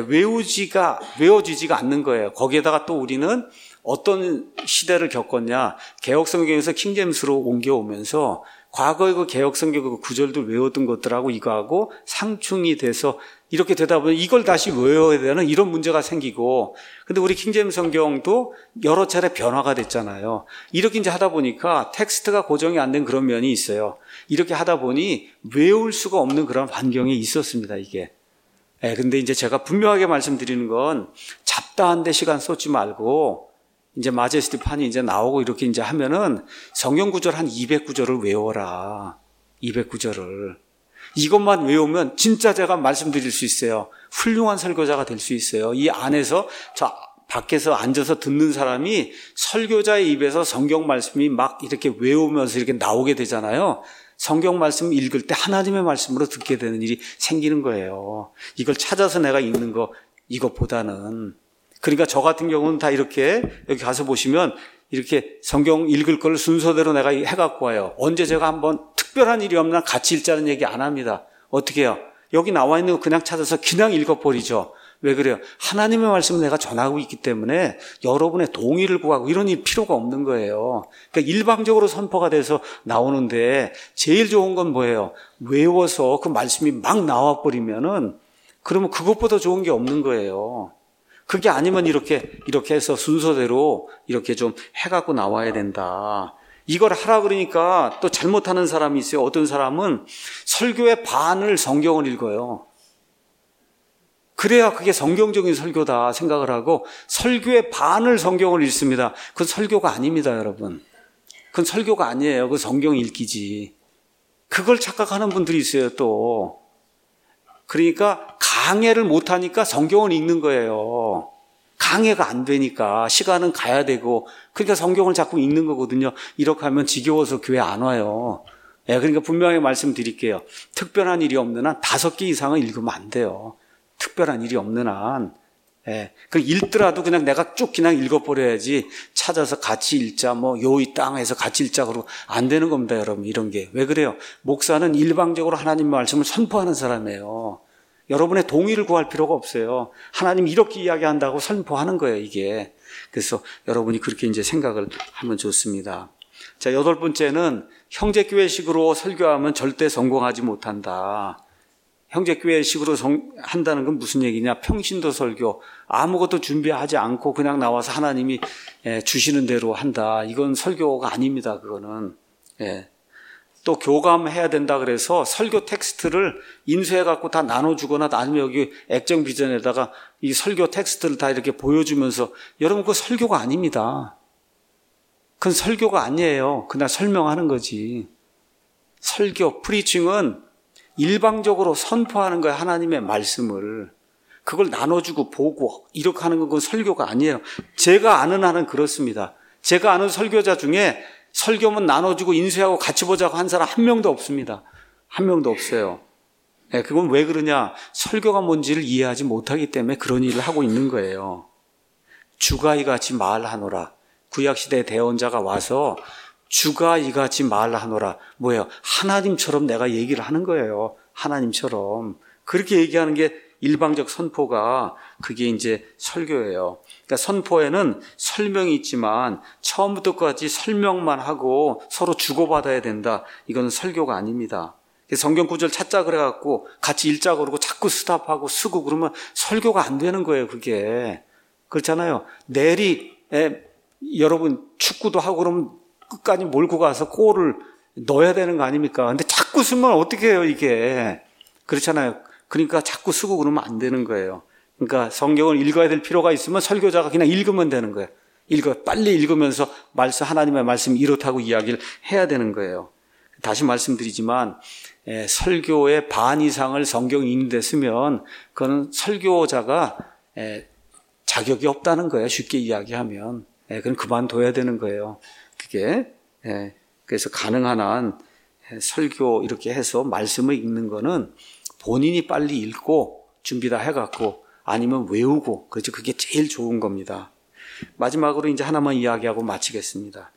외워지지가 않는 거예요. 거기에다가 또 우리는 어떤 시대를 겪었냐. 개혁성경에서 킹제임스로 옮겨오면서 과거의 그 개혁성경 그 구절들 외웠던 것들하고 이거하고 상충이 돼서 이렇게 되다 보면 이걸 다시 외워야 되는 이런 문제가 생기고, 근데 우리 킹제임스 성경도 여러 차례 변화가 됐잖아요. 이렇게 이제 하다 보니까 텍스트가 고정이 안 된 그런 면이 있어요. 이렇게 하다 보니 외울 수가 없는 그런 환경이 있었습니다, 이게. 근데 이제 제가 분명하게 말씀드리는 건 잡다한데 시간 쏟지 말고 이제 마제스티 판이 이제 나오고 이렇게 이제 하면은 성경 구절 한 200구절을 외워라. 200구절을. 이것만 외우면 진짜 제가 말씀드릴 수 있어요. 훌륭한 설교자가 될 수 있어요. 이 안에서 저 밖에서 앉아서 듣는 사람이 설교자의 입에서 성경 말씀이 막 이렇게 외우면서 이렇게 나오게 되잖아요. 성경 말씀 읽을 때 하나님의 말씀으로 듣게 되는 일이 생기는 거예요. 이걸 찾아서 내가 읽는 거 이것보다는. 그러니까 저 같은 경우는 다 이렇게 여기 가서 보시면 이렇게 성경 읽을 걸 순서대로 내가 해갖고 와요. 언제 제가 한번 특별한 일이 없나 같이 읽자는 얘기 안 합니다. 어떻게 해요? 여기 나와 있는 거 그냥 찾아서 그냥 읽어버리죠. 왜 그래요? 하나님의 말씀을 내가 전하고 있기 때문에 여러분의 동의를 구하고 이런 일 필요가 없는 거예요. 그러니까 일방적으로 선포가 돼서 나오는데 제일 좋은 건 뭐예요? 외워서 그 말씀이 막 나와버리면은 그러면 그것보다 좋은 게 없는 거예요. 그게 아니면 이렇게 해서 순서대로 이렇게 좀 해갖고 나와야 된다. 이걸 하라 그러니까 또 잘못하는 사람이 있어요. 어떤 사람은 설교의 반을 성경을 읽어요. 그래야 그게 성경적인 설교다 생각을 하고 설교의 반을 성경을 읽습니다. 그건 설교가 아닙니다, 여러분. 그건 설교가 아니에요. 그건 성경 읽기지. 그걸 착각하는 분들이 있어요, 또. 그러니까 강해를 못하니까 성경을 읽는 거예요. 강해가 안 되니까 시간은 가야 되고 그러니까 성경을 자꾸 읽는 거거든요. 이렇게 하면 지겨워서 교회 안 와요. 그러니까 분명히 말씀드릴게요. 특별한 일이 없는 한 5개 이상은 읽으면 안 돼요. 특별한 일이 없는 한. 그 읽더라도 그냥 내가 쭉 그냥 읽어버려야지 찾아서 같이 읽자 요이 땅에서 같이 읽자 그러고 안 되는 겁니다, 여러분. 이런 게. 왜 그래요? 목사는 일방적으로 하나님 말씀을 선포하는 사람이에요. 여러분의 동의를 구할 필요가 없어요. 하나님 이렇게 이야기한다고 선포하는 거예요, 이게. 그래서 여러분이 그렇게 이제 생각을 하면 좋습니다. 자, 8번째는 형제교회식으로 설교하면 절대 성공하지 못한다. 형제교회식으로 한다는 건 무슨 얘기냐? 평신도 설교. 아무것도 준비하지 않고 그냥 나와서 하나님이 주시는 대로 한다. 이건 설교가 아닙니다, 그거는. 또 교감해야 된다 그래서 설교 텍스트를 인쇄해갖고 다 나눠주거나 아니면 여기 액정 비전에다가 이 설교 텍스트를 다 이렇게 보여주면서 여러분 그거 설교가 아닙니다. 그건 설교가 아니에요. 그냥 설명하는 거지. 설교, 프리칭은 일방적으로 선포하는 거예요. 하나님의 말씀을. 그걸 나눠주고 보고 이렇게 하는 건 그건 설교가 아니에요. 제가 아는 한은 그렇습니다. 제가 아는 설교자 중에 설교문 나눠주고 인쇄하고 같이 보자고 한 사람 한 명도 없습니다. 한 명도 없어요. 그건 왜 그러냐? 설교가 뭔지를 이해하지 못하기 때문에 그런 일을 하고 있는 거예요. 주가 이같이 말하노라. 구약시대 대언자가 와서 주가 이같이 말하노라. 뭐예요? 하나님처럼 내가 얘기를 하는 거예요. 하나님처럼. 그렇게 얘기하는 게 일방적 선포가 그게 이제 설교예요. 그러니까 선포에는 설명이 있지만 처음부터 끝까지 설명만 하고 서로 주고받아야 된다. 이건 설교가 아닙니다. 성경 구절 찾자 그래갖고 같이 읽자 그러고 자꾸 스탑하고 쓰고 그러면 설교가 안 되는 거예요. 그게. 그렇잖아요. 내리 여러분 축구도 하고 그러면 끝까지 몰고 가서 골을 넣어야 되는 거 아닙니까? 근데 자꾸 쓰면 어떻게 해요, 이게. 그렇잖아요. 그러니까 자꾸 쓰고 그러면 안 되는 거예요. 그러니까 성경을 읽어야 될 필요가 있으면 설교자가 그냥 읽으면 되는 거예요. 빨리 읽으면서 하나님의 말씀 이렇다고 이야기를 해야 되는 거예요. 다시 말씀드리지만 설교의 반 이상을 성경 읽는 데 쓰면 그거는 설교자가 자격이 없다는 거예요. 쉽게 이야기하면. 그럼 그만둬야 되는 거예요. 그게. 그래서 가능한 한 설교 이렇게 해서 말씀을 읽는 거는 본인이 빨리 읽고 준비 다 해갖고 아니면 외우고 그렇죠. 그게 제일 좋은 겁니다. 마지막으로 이제 하나만 이야기하고 마치겠습니다.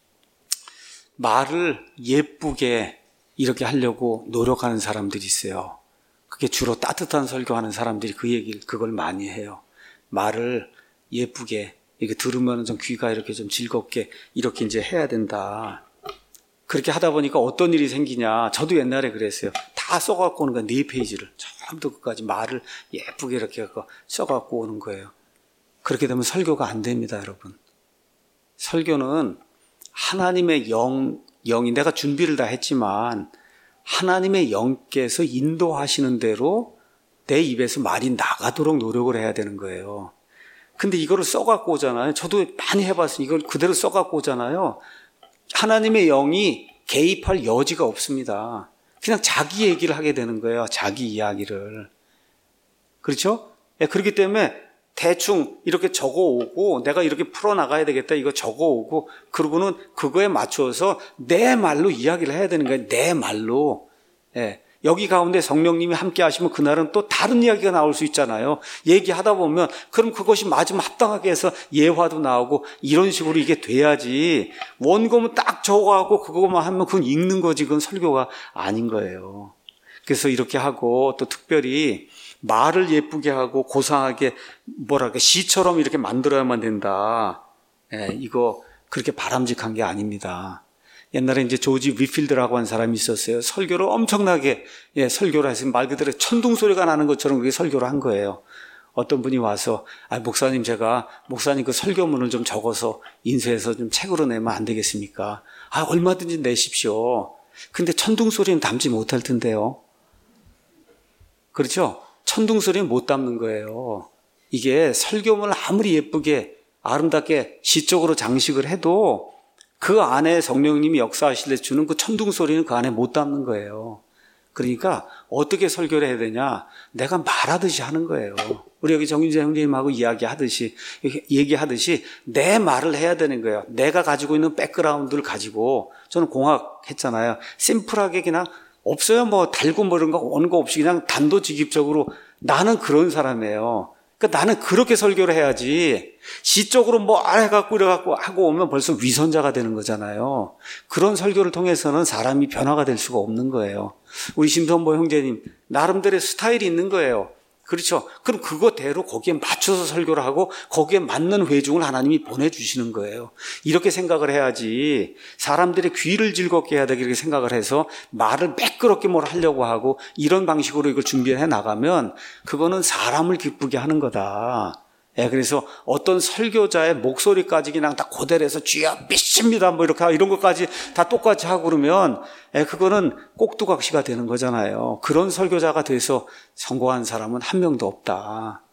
말을 예쁘게 이렇게 하려고 노력하는 사람들이 있어요. 그게 주로 따뜻한 설교하는 사람들이 그걸 많이 해요. 말을 예쁘게 이렇게 들으면 좀 귀가 이렇게 좀 즐겁게 이렇게 이제 해야 된다. 그렇게 하다 보니까 어떤 일이 생기냐. 저도 옛날에 그랬어요. 다 써갖고 오는 거야. 4페이지를. 처음부터 끝까지 말을 예쁘게 이렇게 써갖고 오는 거예요. 그렇게 되면 설교가 안 됩니다, 여러분. 설교는 하나님의 영이 내가 준비를 다 했지만 하나님의 영께서 인도하시는 대로 내 입에서 말이 나가도록 노력을 해야 되는 거예요. 근데 이거를 써갖고 오잖아요. 저도 많이 해봤어요. 이걸 그대로 써갖고 오잖아요. 하나님의 영이 개입할 여지가 없습니다. 그냥 자기 얘기를 하게 되는 거예요. 자기 이야기를. 그렇죠? 그렇기 때문에 대충 이렇게 적어오고 내가 이렇게 풀어나가야 되겠다 이거 적어오고 그러고는 그거에 맞춰서 내 말로 이야기를 해야 되는 거예요. 내 말로. 여기 가운데 성령님이 함께 하시면 그날은 또 다른 이야기가 나올 수 있잖아요. 얘기하다 보면 그럼 그것이 맞으면 합당하게 해서 예화도 나오고 이런 식으로 이게 돼야지 원고문 딱 적어가고 그거만 하면 그건 읽는 거지 그건 설교가 아닌 거예요. 그래서 이렇게 하고 또 특별히 말을 예쁘게 하고 고상하게 시처럼 이렇게 만들어야만 된다. 이거 그렇게 바람직한 게 아닙니다. 옛날에 이제 조지 위필드라고 한 사람이 있었어요. 설교를 엄청나게 설교를 해서 말 그대로 천둥 소리가 나는 것처럼 그렇게 설교를 한 거예요. 어떤 분이 와서 목사님 제가 목사님 그 설교문을 좀 적어서 인쇄해서 좀 책으로 내면 안 되겠습니까? 얼마든지 내십시오. 근데 천둥 소리는 담지 못할 텐데요. 그렇죠? 천둥 소리는 못 담는 거예요. 이게 설교문을 아무리 예쁘게 아름답게 시적으로 장식을 해도 그 안에 성령님이 역사하실 때 주는 그 천둥 소리는 그 안에 못 담는 거예요. 그러니까 어떻게 설교를 해야 되냐? 내가 말하듯이 하는 거예요. 우리 여기 정윤재 형님하고 얘기하듯이 내 말을 해야 되는 거예요. 내가 가지고 있는 백그라운드를 가지고, 저는 공학 했잖아요. 심플하게 그냥 없어요. 달고 이런 거 오는 거 없이 그냥 단도직입적으로 나는 그런 사람이에요. 그러니까 나는 그렇게 설교를 해야지 시적으로 해갖고 이래갖고 하고 오면 벌써 위선자가 되는 거잖아요. 그런 설교를 통해서는 사람이 변화가 될 수가 없는 거예요. 우리 심선보 형제님 나름대로의 스타일이 있는 거예요. 그렇죠? 그럼 그거대로 거기에 맞춰서 설교를 하고 거기에 맞는 회중을 하나님이 보내주시는 거예요. 이렇게 생각을 해야지 사람들의 귀를 즐겁게 해야 되게 이렇게 생각을 해서 말을 매끄럽게 뭘 하려고 하고 이런 방식으로 이걸 준비해 나가면 그거는 사람을 기쁘게 하는 거다. 그래서 어떤 설교자의 목소리까지 그냥 다 고대로해서 주여 믿습니다 이런 것까지 다 똑같이 하고 그러면 그거는 꼭두각시가 되는 거잖아요. 그런 설교자가 돼서 성공한 사람은 한 명도 없다.